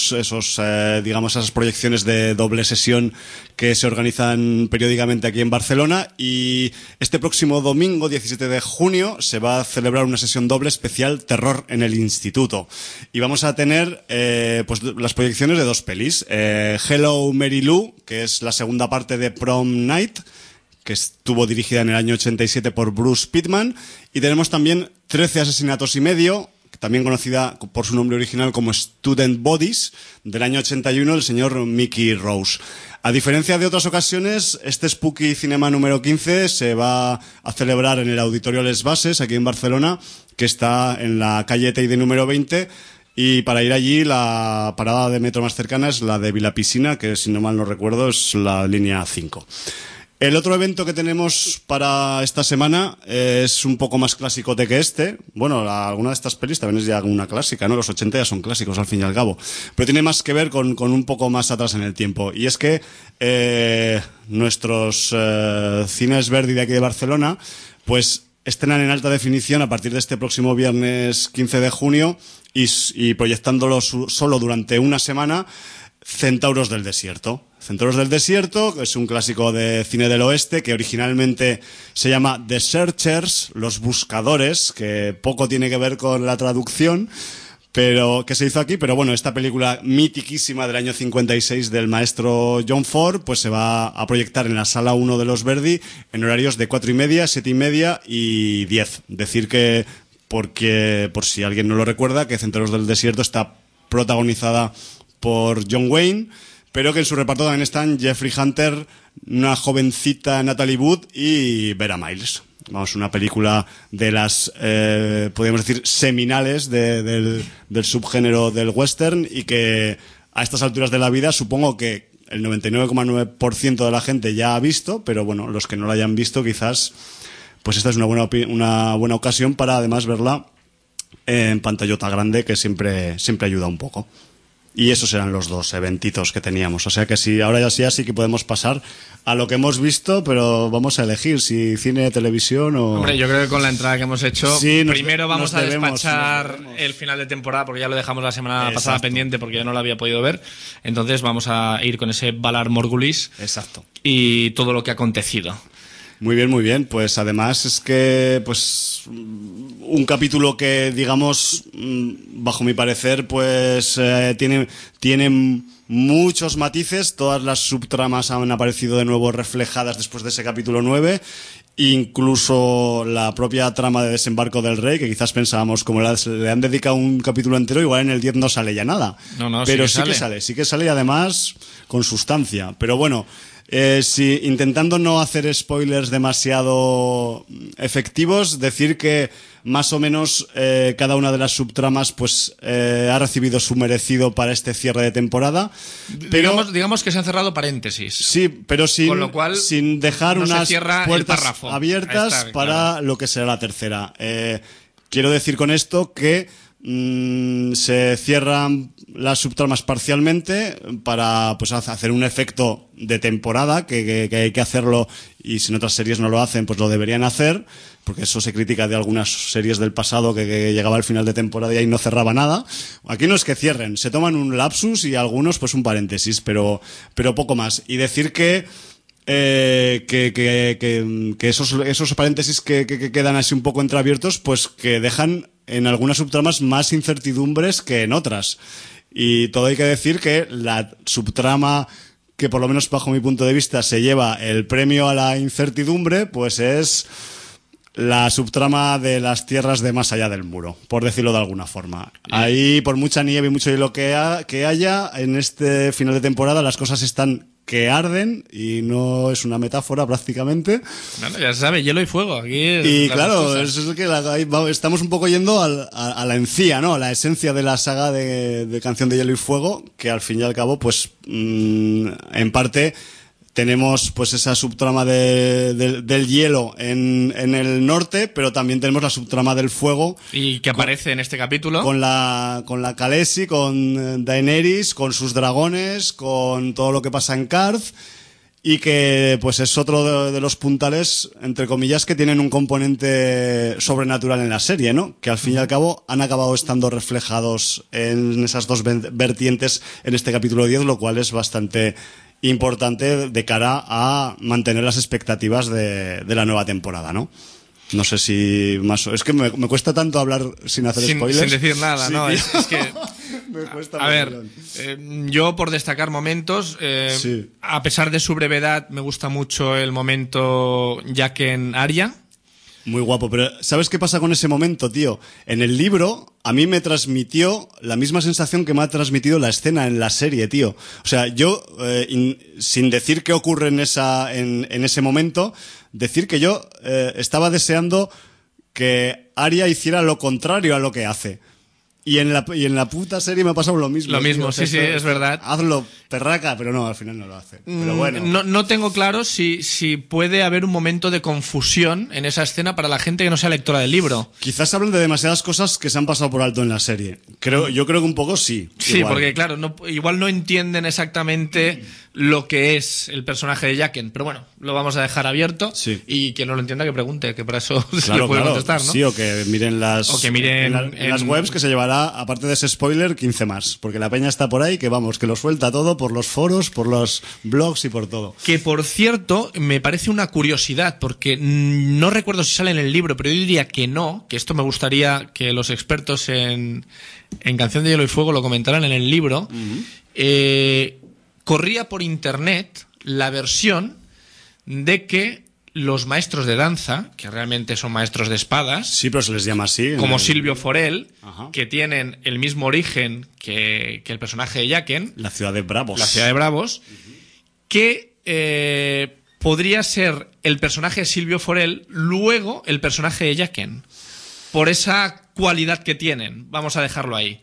esas proyecciones de doble sesión que se organizan periódicamente aquí en Barcelona, y este próximo domingo, 17 de junio, se va a celebrar una sesión doble especial Terror en el Instituto. Y vamos a tener pues las proyecciones de dos pelis. Hello Mary Lou, que es la segunda parte de Prom Night, que estuvo dirigida en el año 87 por Bruce Pittman. Y tenemos también 13 asesinatos y medio, también conocida por su nombre original como Student Bodies, del año 81, el señor Mickey Rose. A diferencia de otras ocasiones, este Spooky Cinema número 15 se va a celebrar en el Auditorio Les Bases, aquí en Barcelona, que está en la calle Teide número 20, y para ir allí la parada de metro más cercana es la de Vilapiscina, que si no mal no recuerdo es la línea 5. El otro evento que tenemos para esta semana es un poco más clásicote que este. Bueno, alguna de estas pelis también es ya una clásica, ¿no? Los 80 ya son clásicos al fin y al cabo. Pero tiene más que ver con un poco más atrás en el tiempo. Y es que nuestros cines Verdi de aquí de Barcelona, pues estrenan en alta definición a partir de este próximo viernes 15 de junio y proyectándolo solo durante una semana, Centauros del Desierto. Centauros del Desierto es un clásico de cine del oeste que originalmente se llama The Searchers, los buscadores, que poco tiene que ver con la traducción, pero que se hizo aquí. Pero bueno, esta película mitiquísima del año 56 del maestro John Ford, pues se va a proyectar en la Sala 1 de los Verdi en horarios de 4:30, 7:30 y 10. Decir que, porque por si alguien no lo recuerda, que Centauros del Desierto está protagonizada por John Wayne, pero que en su reparto también están Jeffrey Hunter, una jovencita Natalie Wood y Vera Miles. vamos, una película de las, podríamos decir, seminales del subgénero del western, y que a estas alturas de la vida supongo que el 99,9% de la gente ya ha visto, pero bueno, los que no la hayan visto quizás, pues esta es una buena ocasión para además verla en pantallota grande, que siempre ayuda un poco. Y esos eran los dos eventitos que teníamos. O sea que sí, ahora ya sí que podemos pasar a lo que hemos visto, pero vamos a elegir si cine, televisión o... Hombre, yo creo que con la entrada que hemos hecho, sí, primero vamos a despachar el final de temporada, porque ya lo dejamos la semana pasada pendiente, porque yo no lo había podido ver. Entonces vamos a ir con ese Valar Morghulis. Exacto. Y todo lo que ha acontecido. Muy bien, muy bien. Pues además es que, pues, un capítulo que, digamos, bajo mi parecer, pues tiene muchos matices. Todas las subtramas han aparecido de nuevo reflejadas después de ese capítulo 9. Incluso la propia trama de Desembarco del Rey, que quizás pensábamos, como le han dedicado un capítulo entero, igual en el 10 no sale ya nada. No, pero sí que sale y además con sustancia. Pero bueno, intentando no hacer spoilers demasiado efectivos, decir que más o menos cada una de las subtramas pues ha recibido su merecido para este cierre de temporada, pero digamos que se han cerrado paréntesis. Sí, pero con lo cual, sin dejar unas puertas abiertas para lo que será la tercera. Quiero decir con esto que se cierran las subtramas parcialmente para pues hacer un efecto de temporada que hay que hacerlo, y si en otras series no lo hacen pues lo deberían hacer, porque eso se critica de algunas series del pasado que llegaba al final de temporada y ahí no cerraba nada. Aquí no es que cierren, se toman un lapsus y algunos pues un paréntesis, pero poco más. Y decir que esos paréntesis que quedan así un poco entreabiertos, pues que dejan en algunas subtramas más incertidumbres que en otras. Y todo hay que decir que la subtrama que, por lo menos bajo mi punto de vista, se lleva el premio a la incertidumbre, pues es la subtrama de las tierras de más allá del muro, por decirlo de alguna forma. Ahí, por mucha nieve y mucho hielo que haya, en este final de temporada las cosas están que arden, y no es una metáfora prácticamente. Bueno, ya se sabe, hielo y fuego. Aquí y claro, es que estamos un poco yendo a la encía, ¿no? A la esencia de la saga de Canción de Hielo y Fuego, que al fin y al cabo, pues en parte tenemos pues esa subtrama del hielo en el norte, pero también tenemos la subtrama del fuego. Y que aparece en este capítulo. Con la Khaleesi, con Daenerys, con sus dragones, con todo lo que pasa en Qarth, y que pues es otro de los puntales, entre comillas, que tienen un componente sobrenatural en la serie, ¿no? Que al fin y al cabo han acabado estando reflejados en esas dos vertientes en este capítulo 10, lo cual es bastante importante de cara a mantener las expectativas de la nueva temporada, ¿no? No sé si más... Es que me cuesta tanto hablar sin hacer spoilers. Sin decir nada, sí, ¿no? Es que... me cuesta a ver, yo por destacar momentos, sí. A pesar de su brevedad, me gusta mucho el momento Jaqen-Arya. Muy guapo, pero ¿sabes qué pasa con ese momento, tío? En el libro a mí me transmitió la misma sensación que me ha transmitido la escena en la serie, tío. O sea, yo, sin decir qué ocurre en ese momento, decir que yo estaba deseando que Arya hiciera lo contrario a lo que hace. Y en la puta serie me ha pasado lo mismo. Lo mismo, tío. Sí, es verdad. Hazlo, perraca, pero no, al final no lo hace. Pero bueno. No tengo claro si puede haber un momento de confusión en esa escena para la gente que no sea lectora del libro. Quizás hablan de demasiadas cosas que se han pasado por alto en la serie. Yo creo que un poco sí. Sí, igual. Porque claro, igual no entienden exactamente lo que es el personaje de Jaqen, pero bueno, lo vamos a dejar abierto, sí. Y quien no lo entienda que pregunte, que para eso claro, se lo puede contestar, ¿no? Sí, o que miren en las webs, que se llevará, aparte de ese spoiler, 15 más, porque la peña está por ahí, que vamos, que lo suelta todo por los foros, por los blogs y por todo. Que por cierto, me parece una curiosidad, porque no recuerdo si sale en el libro, pero yo diría que no, que esto me gustaría que los expertos en Canción de Hielo y Fuego lo comentaran en el libro. Corría por internet la versión de que los maestros de danza, que realmente son maestros de espadas, sí, pero se les llama así, como Silvio Forel, ajá, que tienen el mismo origen que el personaje de Jaqen, la ciudad de Bravos, que podría ser el personaje de Silvio Forel, luego el personaje de Jaqen. Por esa cualidad que tienen. Vamos a dejarlo ahí.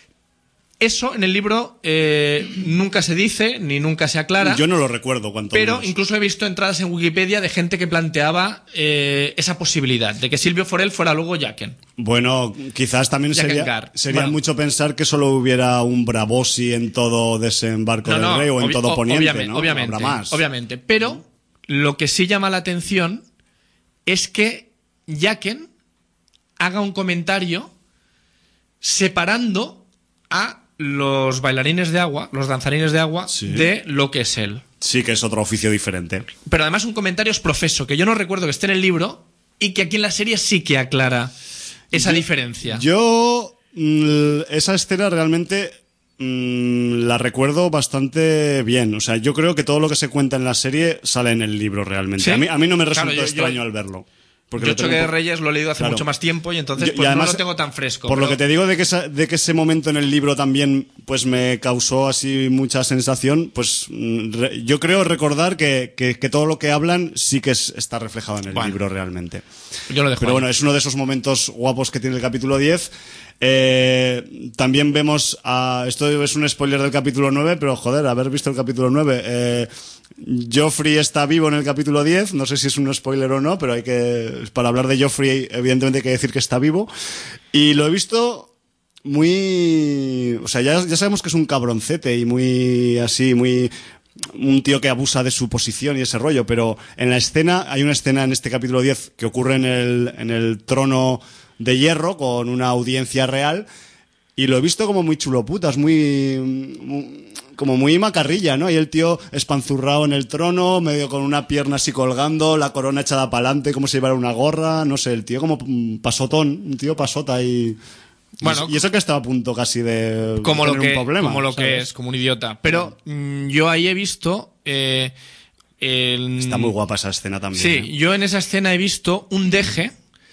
Eso en el libro nunca se dice ni nunca se aclara. Yo no lo recuerdo cuanto Pero menos. incluso he visto entradas en Wikipedia de gente que planteaba esa posibilidad de que Silvio Forel fuera luego Jaqen. Bueno, quizás también Jaqen sería bueno, mucho pensar que solo hubiera un Braavosi en todo Desembarco del Rey o en todo Poniente, ¿no? Obviamente, habrá más. obviamente. Pero lo que sí llama la atención es que Jaqen haga un comentario separando a los bailarines de agua, los danzarines de agua, Sí. de lo que es él. Sí, que es otro oficio diferente. Pero además un comentario es profeso, que yo no recuerdo que esté en el libro y que aquí en la serie sí que aclara esa diferencia. Yo esa escena realmente la recuerdo bastante bien. O sea, yo creo que todo lo que se cuenta en la serie sale en el libro realmente. ¿Sí? A mí no me Claro, resultó extraño al verlo. Porque Yo lo tengo Choque de un po- Reyes lo he leído hace Claro. mucho más tiempo y entonces Y pues además, no lo tengo tan fresco. Por lo pero- que te digo de que ese momento en el libro también pues me causó así mucha sensación, pues yo creo recordar que todo lo que hablan sí que está reflejado en el Bueno. libro realmente. Yo lo dejo Pero ahí. bueno, es uno de esos momentos guapos que tiene el capítulo 10. También vemos esto es un spoiler del capítulo 9, pero joder, haber visto el capítulo 9. Joffrey está vivo en el capítulo 10, no sé si es un spoiler o no, pero para hablar de Joffrey evidentemente hay que decir que está vivo. Y lo he visto muy... O sea, ya sabemos que es un cabroncete y muy así, muy... Un tío que abusa de su posición y ese rollo, pero en la escena, hay una escena en este capítulo 10 que ocurre en el trono de hierro con una audiencia real y lo he visto como muy chuloputas, como muy macarrilla, ¿no? Y el tío espanzurrado en el trono, medio con una pierna así colgando, la corona echada para adelante, como si llevara una gorra, no sé, el tío como pasotón, un tío pasota y... Bueno, y eso que estaba a punto casi de como lo tener que un problema, como lo que ¿sabes? es, como un idiota. Pero yo ahí he visto Está muy guapa esa escena también. Sí, ¿eh? yo en esa escena he visto un deje.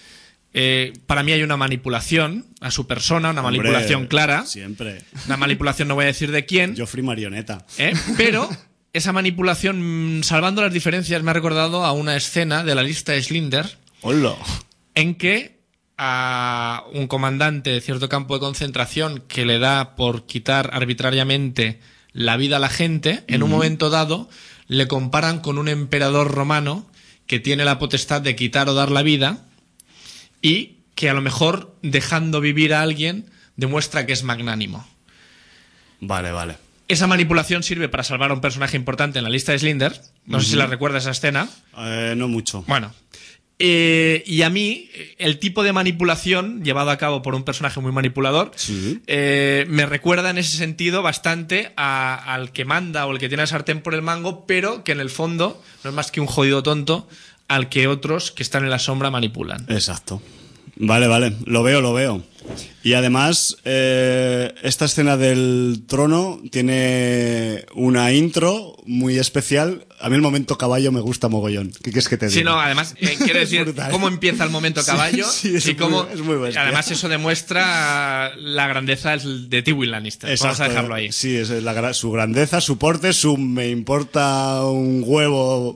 Para mí hay una manipulación a su persona, una Hombre, manipulación clara. Siempre. Una manipulación, no voy a decir de quién. Joffrey marioneta. Pero esa manipulación, salvando las diferencias, me ha recordado a una escena de la lista de Schindler Hola. en que a un comandante de cierto campo de concentración que le da por quitar arbitrariamente la vida a la gente, en un momento dado le comparan con un emperador romano que tiene la potestad de quitar o dar la vida y que a lo mejor dejando vivir a alguien demuestra que es magnánimo. Vale. Esa manipulación sirve para salvar a un personaje importante en la lista de Schindler. No sé si la recuerdas esa escena. No mucho. Bueno. Y a mí, el tipo de manipulación llevado a cabo por un personaje muy manipulador Sí. me recuerda en ese sentido bastante al que manda o el que tiene el sartén por el mango, pero que en el fondo no es más que un jodido tonto al que otros que están en la sombra manipulan. Exacto. Vale. Lo veo. Y además, esta escena del trono tiene una intro muy especial. A mí el momento caballo me gusta mogollón. ¿Qué quieres que te diga? Sí, no, además, quiero decir, brutal. cómo empieza el momento caballo Sí, es y cómo... muy- es muy bestia. Además, eso demuestra la grandeza de Tywin Lannister. Vamos a dejarlo ahí. Sí, es su grandeza, su porte, me importa un huevo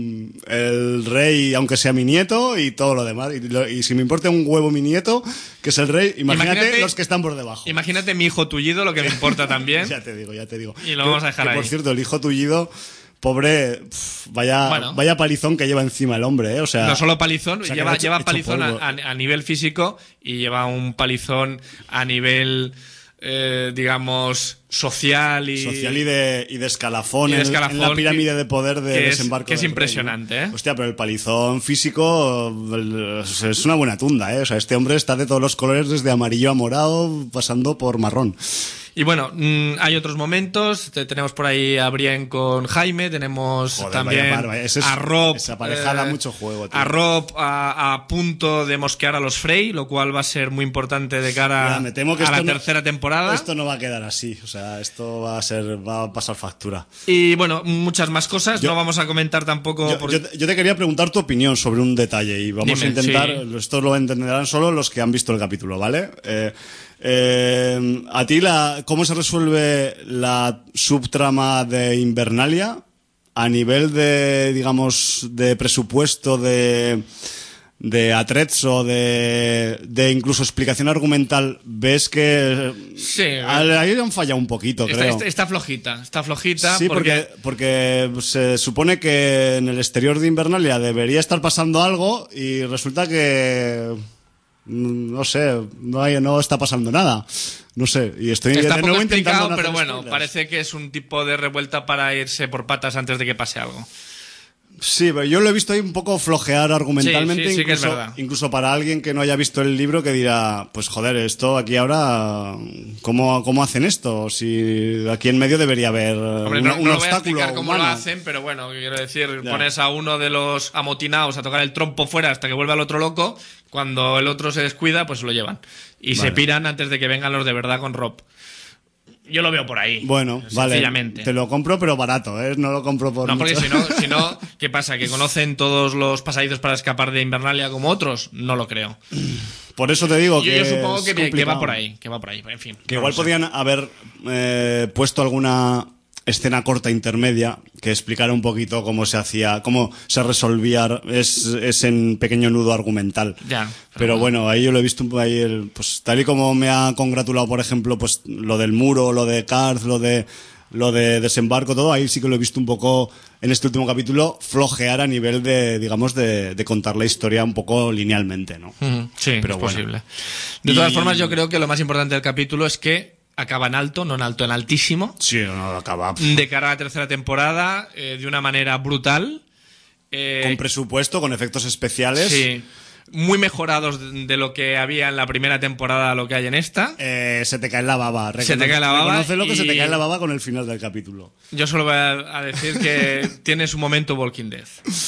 el rey, aunque sea mi nieto, y todo lo demás. Y si me importa un huevo mi nieto, que es el rey, imagínate los que están por debajo. Imagínate mi hijo tullido, lo que me importa también. Ya te digo. Y lo vamos a dejar que, ahí. Por cierto, el hijo tullido, pobre, vaya palizón que lleva encima el hombre, ¿eh? O sea, No solo palizón, o sea, que lleva hecho palizón polvo. a nivel físico y lleva un palizón a nivel, digamos, social y de escalafón, y de en escalafón la pirámide de poder de que desembarco. que es del rey, impresionante, ¿no? ¿eh? Hostia, pero el palizón físico es una buena tunda, ¿eh? O sea, este hombre está de todos los colores, desde amarillo a morado, pasando por marrón. Y bueno, hay otros momentos. Tenemos por ahí a Brienne con Jaime. Tenemos Joder, también vaya, a Rob. esa pareja da mucho juego, tío. A Rob a punto de mosquear a los Frey, lo cual va a ser muy importante de cara Ya, me temo que a la esto no- tercera temporada. Esto no va a quedar así, o sea, esto va a pasar factura. Y bueno, muchas más cosas. Yo- no vamos a comentar tampoco. Yo te quería preguntar tu opinión sobre un detalle y vamos Dime, a intentar, sí. esto lo entenderán solo los que han visto el capítulo, ¿vale? A ti, ¿cómo se resuelve la subtrama de Invernalia? a nivel de, digamos, de presupuesto, de atrezzo, de incluso explicación argumental, ves que Sí, ahí han fallado un poquito, creo. está flojita. Sí, porque se supone que en el exterior de Invernalia debería estar pasando algo y resulta que no sé, no está pasando nada. No sé, y estoy está de poco nuevo explicado, intentando no pero hacer bueno, spoilers. parece que es un tipo de revuelta para irse por patas antes de que pase algo. Sí, pero yo lo he visto ahí un poco flojear argumentalmente, Sí, que es verdad. incluso para alguien que no haya visto el libro que dirá, pues joder, esto aquí ahora, ¿cómo hacen esto? Si aquí en medio debería haber Hombre, un no lo voy a obstáculo explicar cómo lo humano. hacen, pero bueno, quiero decir, Ya. pones a uno de los amotinados a tocar el trompo fuera hasta que vuelva el otro loco, cuando el otro se descuida, pues se lo llevan. Y se Vale. piran antes de que vengan los de verdad con Rob. Yo lo veo por ahí. Bueno, vale, sencillamente. te lo compro, pero barato, ¿eh? No lo compro por No, porque mucho. si no, ¿qué pasa? ¿Que conocen todos los pasadizos para escapar de Invernalia como otros? No lo creo. Por eso te digo que Yo supongo es que va complicado. por ahí, en fin. Que no igual lo sé. podían haber puesto alguna escena corta intermedia que explicara un poquito cómo se hacía, cómo se resolvía ese pequeño nudo argumental. Ya, Pero bueno, ahí yo lo he visto ahí pues tal y como me ha congratulado, por ejemplo, pues lo del muro, lo de Karth, lo de desembarco, todo, ahí sí que lo he visto un poco en este último capítulo flojear a nivel de, digamos, de contar la historia un poco linealmente, ¿no? Sí, Pero es bueno. posible. De todas Y- formas, yo creo que lo más importante del capítulo es que acaba en alto, no en alto, en altísimo, Sí, no acaba. de cara a la tercera temporada, de una manera brutal. Con presupuesto, con efectos especiales. Sí, muy mejorados de lo que había en la primera temporada a lo que hay en esta. Se te cae la baba. Se te cae la baba Reconoce lo que se te y- cae la baba con el final del capítulo. Yo solo voy a decir que tiene su momento Walking Dead.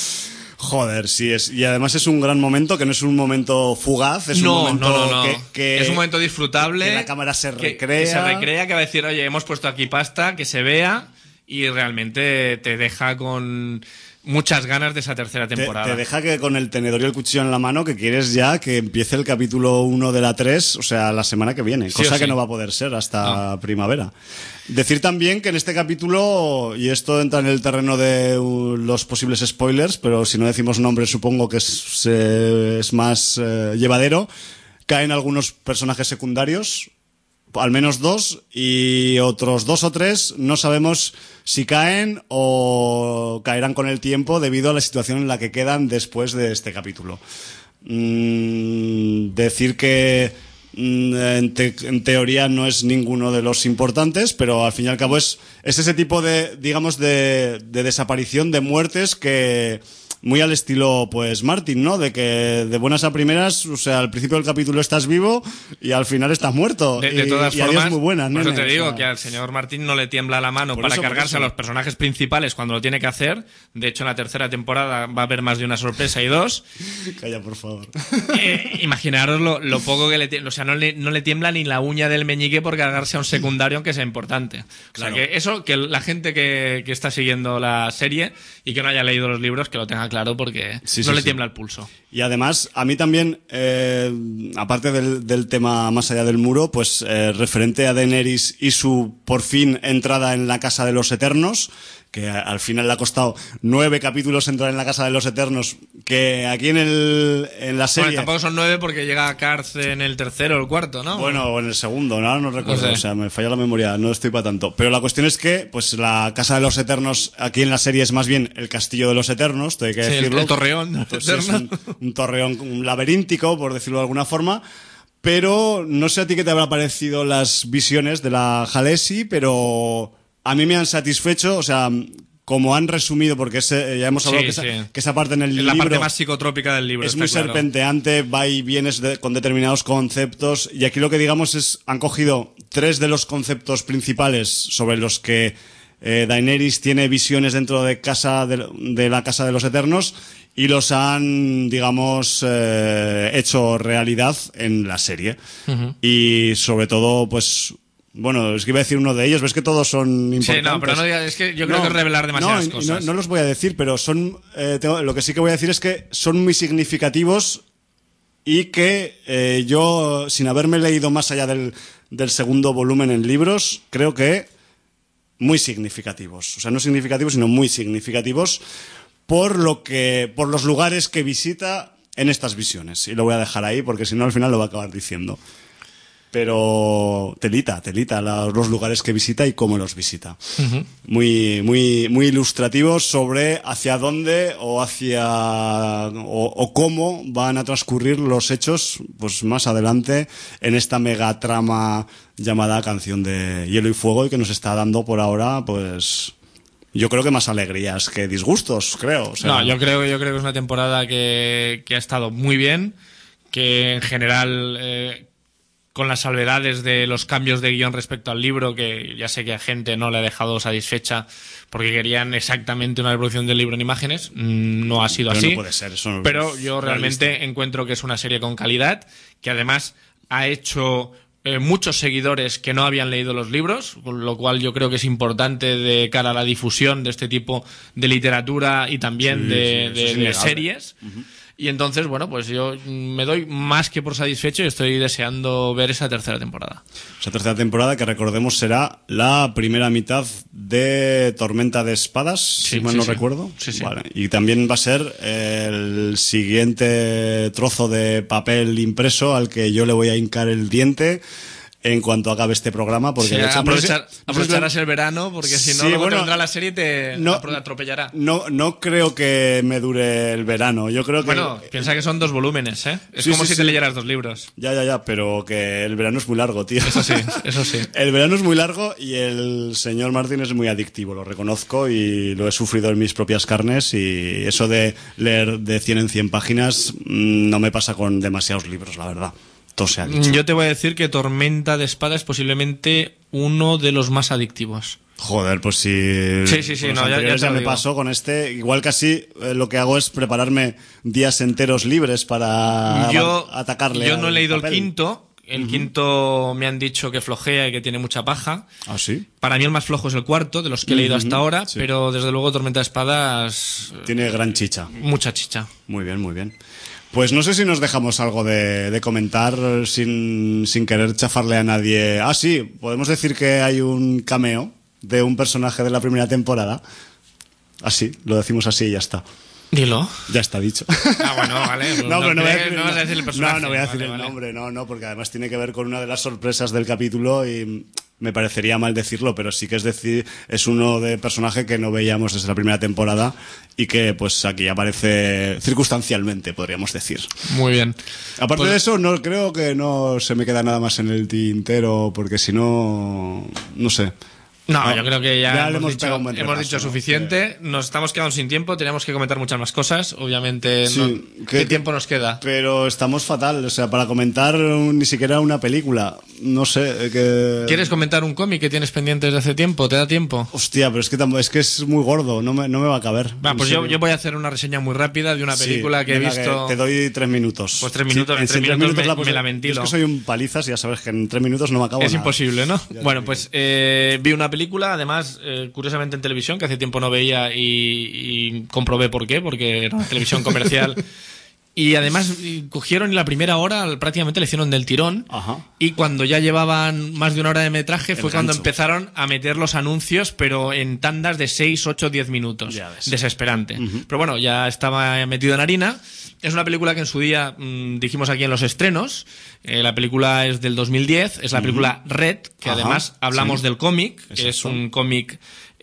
Joder, sí es. Y además es un gran momento, que no es un momento fugaz, es un momento no. que Es un momento disfrutable. que la cámara se que recrea. se recrea, que va a decir, oye, hemos puesto aquí pasta, que se vea, y realmente te deja con muchas ganas de esa tercera temporada. Te deja que con el tenedor y el cuchillo en la mano que quieres ya que empiece el capítulo 1 de la 3, o sea, la semana que viene, Sí o cosa sí. que no va a poder ser hasta primavera. Decir también que en este capítulo, y esto entra en el terreno de los posibles spoilers, pero si no decimos nombres supongo que es más llevadero, caen algunos personajes secundarios, al menos 2, y otros 2 o 3 no sabemos si caen o caerán con el tiempo debido a la situación en la que quedan después de este capítulo. Decir que en teoría no es ninguno de los importantes, pero al fin y al cabo es ese tipo de, digamos, de desaparición, de muertes que muy al estilo, pues, Martin, ¿no? De que de buenas a primeras, o sea, al principio del capítulo estás vivo y al final estás muerto. De todas y adiós formas, muy buenas, por eso nene, te digo o sea. que al señor Martín no le tiembla la mano Por para eso, por cargarse eso. a los personajes principales cuando lo tiene que hacer. De hecho, en la tercera temporada va a haber más de una sorpresa y 2. Calla, por favor. Imaginaros lo poco que le tiembla. O sea, no le tiembla ni la uña del meñique por cargarse a un secundario, aunque sea importante. Claro. O sea, que eso, que la gente que está siguiendo la serie y que no haya leído los libros, que lo tenga claro porque Sí, no sí, le sí. tiembla el pulso. Y además, a mí también, aparte del tema más allá del muro, pues referente a Daenerys y su por fin entrada en la Casa de los Eternos, que al final le ha costado 9 capítulos entrar en la Casa de los Eternos, que aquí en la serie... Bueno, tampoco son 9 porque llega a Karth en el tercero o el cuarto, ¿no? Bueno, o en el segundo, no recuerdo, No sé. o sea, me falla la memoria, no estoy para tanto. Pero la cuestión es que, pues la Casa de los Eternos aquí en la serie es más bien el Castillo de los Eternos, hay que Sí, decirlo. el torreón Pues eterno. es un torreón un laberíntico, por decirlo de alguna forma. Pero no sé a ti qué te habrá parecido las visiones de la Jalesi, pero a mí me han satisfecho, o sea, como han resumido, porque ya hemos hablado Sí, que esa parte en el Es libro la parte más psicotrópica del libro. es está muy claro. serpenteante, va y vienes con determinados conceptos, y aquí lo que digamos es, han cogido 3 de los conceptos principales sobre los que Daenerys tiene visiones dentro de la Casa de los Eternos, y los han, digamos, hecho realidad en la serie. Y sobre todo, pues... Bueno, es que iba a decir uno de ellos, ves que todos son importantes. Sí, no, pero no digas, es que yo creo que es revelar demasiadas cosas. No los voy a decir, pero son lo que sí que voy a decir es que son muy significativos y que yo, sin haberme leído más allá del segundo volumen en libros, creo que muy significativos. O sea, no significativos, sino muy significativos por los lugares que visita en estas visiones. Y lo voy a dejar ahí porque si no al final lo va a acabar diciendo. Pero telita los lugares que visita y cómo los visita. Uh-huh. Muy ilustrativos sobre hacia dónde o cómo van a transcurrir los hechos pues más adelante en esta mega trama llamada Canción de Hielo y Fuego y que nos está dando por ahora pues yo creo que más alegrías que disgustos, creo. O sea, no, yo creo que es una temporada que ha estado muy bien, que en general con las salvedades de los cambios de guión respecto al libro, que ya sé que a gente no le ha dejado satisfecha porque querían exactamente una reproducción del libro en imágenes, no ha sido así. No puede ser, eso no, pero yo realmente encuentro que es una serie con calidad, que además ha hecho muchos seguidores que no habían leído los libros, con lo cual yo creo que es importante de cara a la difusión de este tipo de literatura y también de series. Uh-huh. Y entonces, bueno, pues yo me doy más que por satisfecho y estoy deseando ver esa tercera temporada. Esa tercera temporada que recordemos será la primera mitad de Tormenta de Espadas, si mal no recuerdo. Sí. Vale. Y también va a ser el siguiente trozo de papel impreso al que yo le voy a hincar el diente en cuanto acabe este programa, porque aprovecharás el verano, porque si no luego te vendrá la serie y te atropellará. No creo que me dure el verano. Yo creo que piensa que son 2 volúmenes, ¿eh? Es como si te leyeras 2 libros. Ya, pero que el verano es muy largo, tío. Eso sí. El verano es muy largo y el señor Martín es muy adictivo, lo reconozco y lo he sufrido en mis propias carnes y eso de leer de 100 en 100 páginas no me pasa con demasiados libros, la verdad. Yo te voy a decir que Tormenta de Espada es posiblemente uno de los más adictivos. Joder, pues sí. Sí, no, ya me pasó con este. Igual casi lo que hago es prepararme días enteros libres para atacarle. Yo no he leído el quinto. El quinto me han dicho que flojea y que tiene mucha paja. ¿Ah, sí? Para mí el más flojo es el cuarto, de los que he leído hasta ahora, pero desde luego Tormenta de Espadas... Tiene gran chicha. Mucha chicha. Muy bien. Pues no sé si nos dejamos algo de comentar sin querer chafarle a nadie. Ah, sí, podemos decir que hay un cameo de un personaje de la primera temporada. Así, lo decimos así y ya está. Dilo. Ya está dicho. Bueno, vale. Pues no voy a decir el personaje. No voy a decir el nombre, porque además tiene que ver con una de las sorpresas del capítulo y me parecería mal decirlo, pero sí que es uno de personaje que no veíamos desde la primera temporada y que pues aquí aparece circunstancialmente, podríamos decir. Muy bien. Aparte de eso, no creo que no se me queda nada más en el tintero, porque si no sé. No, yo creo que ya hemos ¿no? dicho suficiente. Nos estamos quedando sin tiempo, tenemos que comentar muchas más cosas. Obviamente, ¿qué tiempo nos queda? Pero estamos fatal, o sea, para comentar ni siquiera una película. No sé. ¿Quieres comentar un cómic que tienes pendiente desde hace tiempo? ¿Te da tiempo? Hostia, pero es que es muy gordo, no me va a caber. Pues yo voy a hacer una reseña muy rápida de una película que he visto. Te doy 3 minutos. Pues 3 minutos, en 3 minutos me la ventilo. Es que soy un palizas y ya sabes que en 3 minutos no me acabo nada. Es imposible, ¿no? Bueno, pues vi una película, además, curiosamente en televisión, que hace tiempo no veía y comprobé por qué, porque era una televisión comercial. Y además cogieron la primera hora, prácticamente le hicieron del tirón. Ajá. Y cuando ya llevaban más de una hora de metraje fue cuando empezaron a meter los anuncios, pero en tandas de 6, 8, 10 minutos. Desesperante. Pero bueno, ya estaba metido en harina. Es una película que en su día dijimos aquí en los estrenos. La película es del 2010. Es la película Red, que además hablamos del cómic. Es un cómic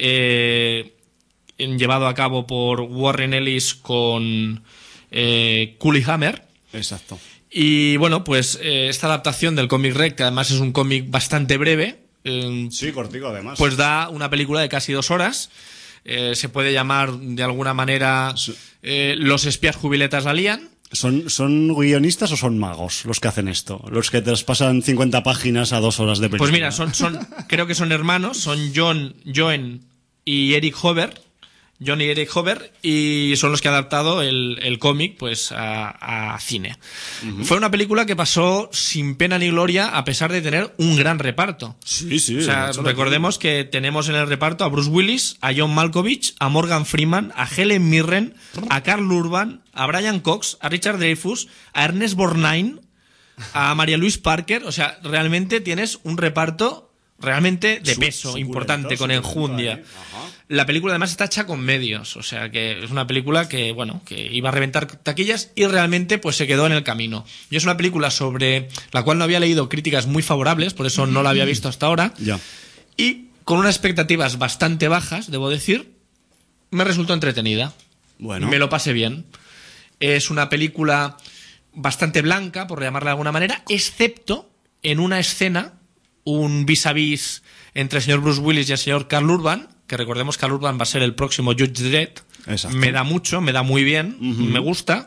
llevado a cabo por Warren Ellis con Cully Hammer. Exacto. Y bueno, pues esta adaptación del cómic Red, que además es un cómic bastante breve. Sí, cortico además. Pues da una película de casi 2 horas. Se puede llamar de alguna manera Los espías jubiletas la lían. ¿Son guionistas o son magos los que hacen esto? Los que traspasan 50 páginas a 2 horas de película. Pues mira, creo que son hermanos, son Joan y Eric Hover. John y Eric Hover, y son los que han adaptado el cómic pues a cine. Fue una película que pasó sin pena ni gloria a pesar de tener un gran reparto. Sí. O sea, recordemos que tenemos en el reparto a Bruce Willis, a John Malkovich, a Morgan Freeman, a Helen Mirren, a Karl Urban, a Brian Cox, a Richard Dreyfuss, a Ernest Borgnine, a María Louise Parker. O sea, realmente tienes un reparto realmente de peso, importante, con suculento, enjundia. Ajá. La película además está hecha con medios, o sea que es una película que, bueno, que iba a reventar taquillas y realmente pues se quedó en el camino. Y es una película sobre la cual no había leído críticas muy favorables, por eso no la había visto hasta ahora. Ya. Y con unas expectativas bastante bajas, debo decir, me resultó entretenida. Bueno. Me lo pasé bien. Es una película bastante blanca, por llamarla de alguna manera, excepto en una escena, un vis-a-vis entre el señor Bruce Willis y el señor Karl Urban, que recordemos que Karl Urban va a ser el próximo Judge Dredd. Exacto. Me da mucho, me da muy bien, me gusta.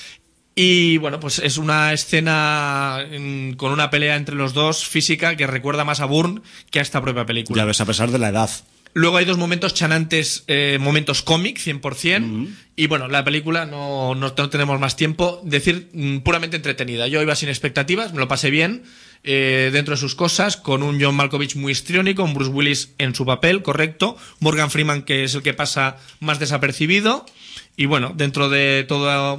Y bueno, pues es una escena con una pelea entre los dos física que recuerda más a Bourne que a esta propia película. Ya ves, a pesar de la edad. Luego hay dos momentos chanantes, momentos cómic, 100%. Y bueno, la película no tenemos más tiempo. Decir, puramente entretenida. Yo iba sin expectativas, me lo pasé bien. Dentro de sus cosas, con un John Malkovich muy histriónico, un Bruce Willis en su papel, correcto. Morgan Freeman, que es el que pasa más desapercibido. Y bueno, dentro de toda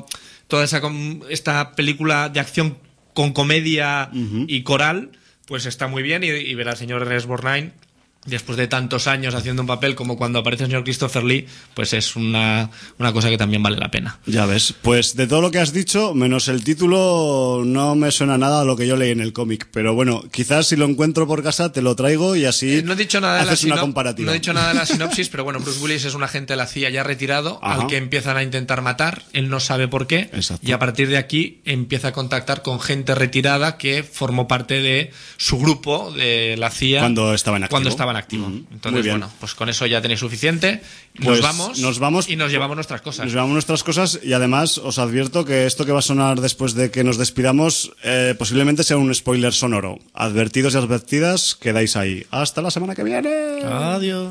esta película de acción con comedia y coral, pues está muy bien. Y ver al señor Ernest Borgnine, después de tantos años haciendo un papel como cuando aparece el señor Christopher Lee, pues es una cosa que también vale la pena. Ya ves, pues de todo lo que has dicho, menos el título, no me suena nada a lo que yo leí en el cómic. Pero bueno, quizás si lo encuentro por casa te lo traigo y así no he dicho nada haces una comparativa. No he dicho nada de la sinopsis, pero bueno, Bruce Willis es un agente de la CIA ya retirado, Ajá. al que empiezan a intentar matar, él no sabe por qué, Exacto. y a partir de aquí empieza a contactar con gente retirada que formó parte de su grupo de la CIA Cuando estaba en activo. Entonces, Muy bien. bueno, pues con eso ya tenéis suficiente. Pues nos vamos y nos llevamos nuestras cosas. Nos llevamos nuestras cosas y además os advierto que esto que va a sonar después de que nos despidamos posiblemente sea un spoiler sonoro. Advertidos y advertidas, quedáis ahí. Hasta la semana que viene. Adiós.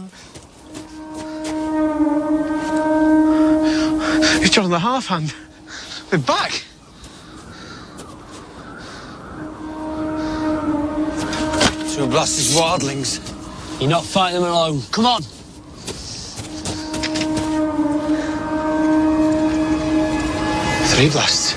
It's John the Half Hand. We're back. Two blasted wildlings. You're not fighting them alone. Come on. Three blasts.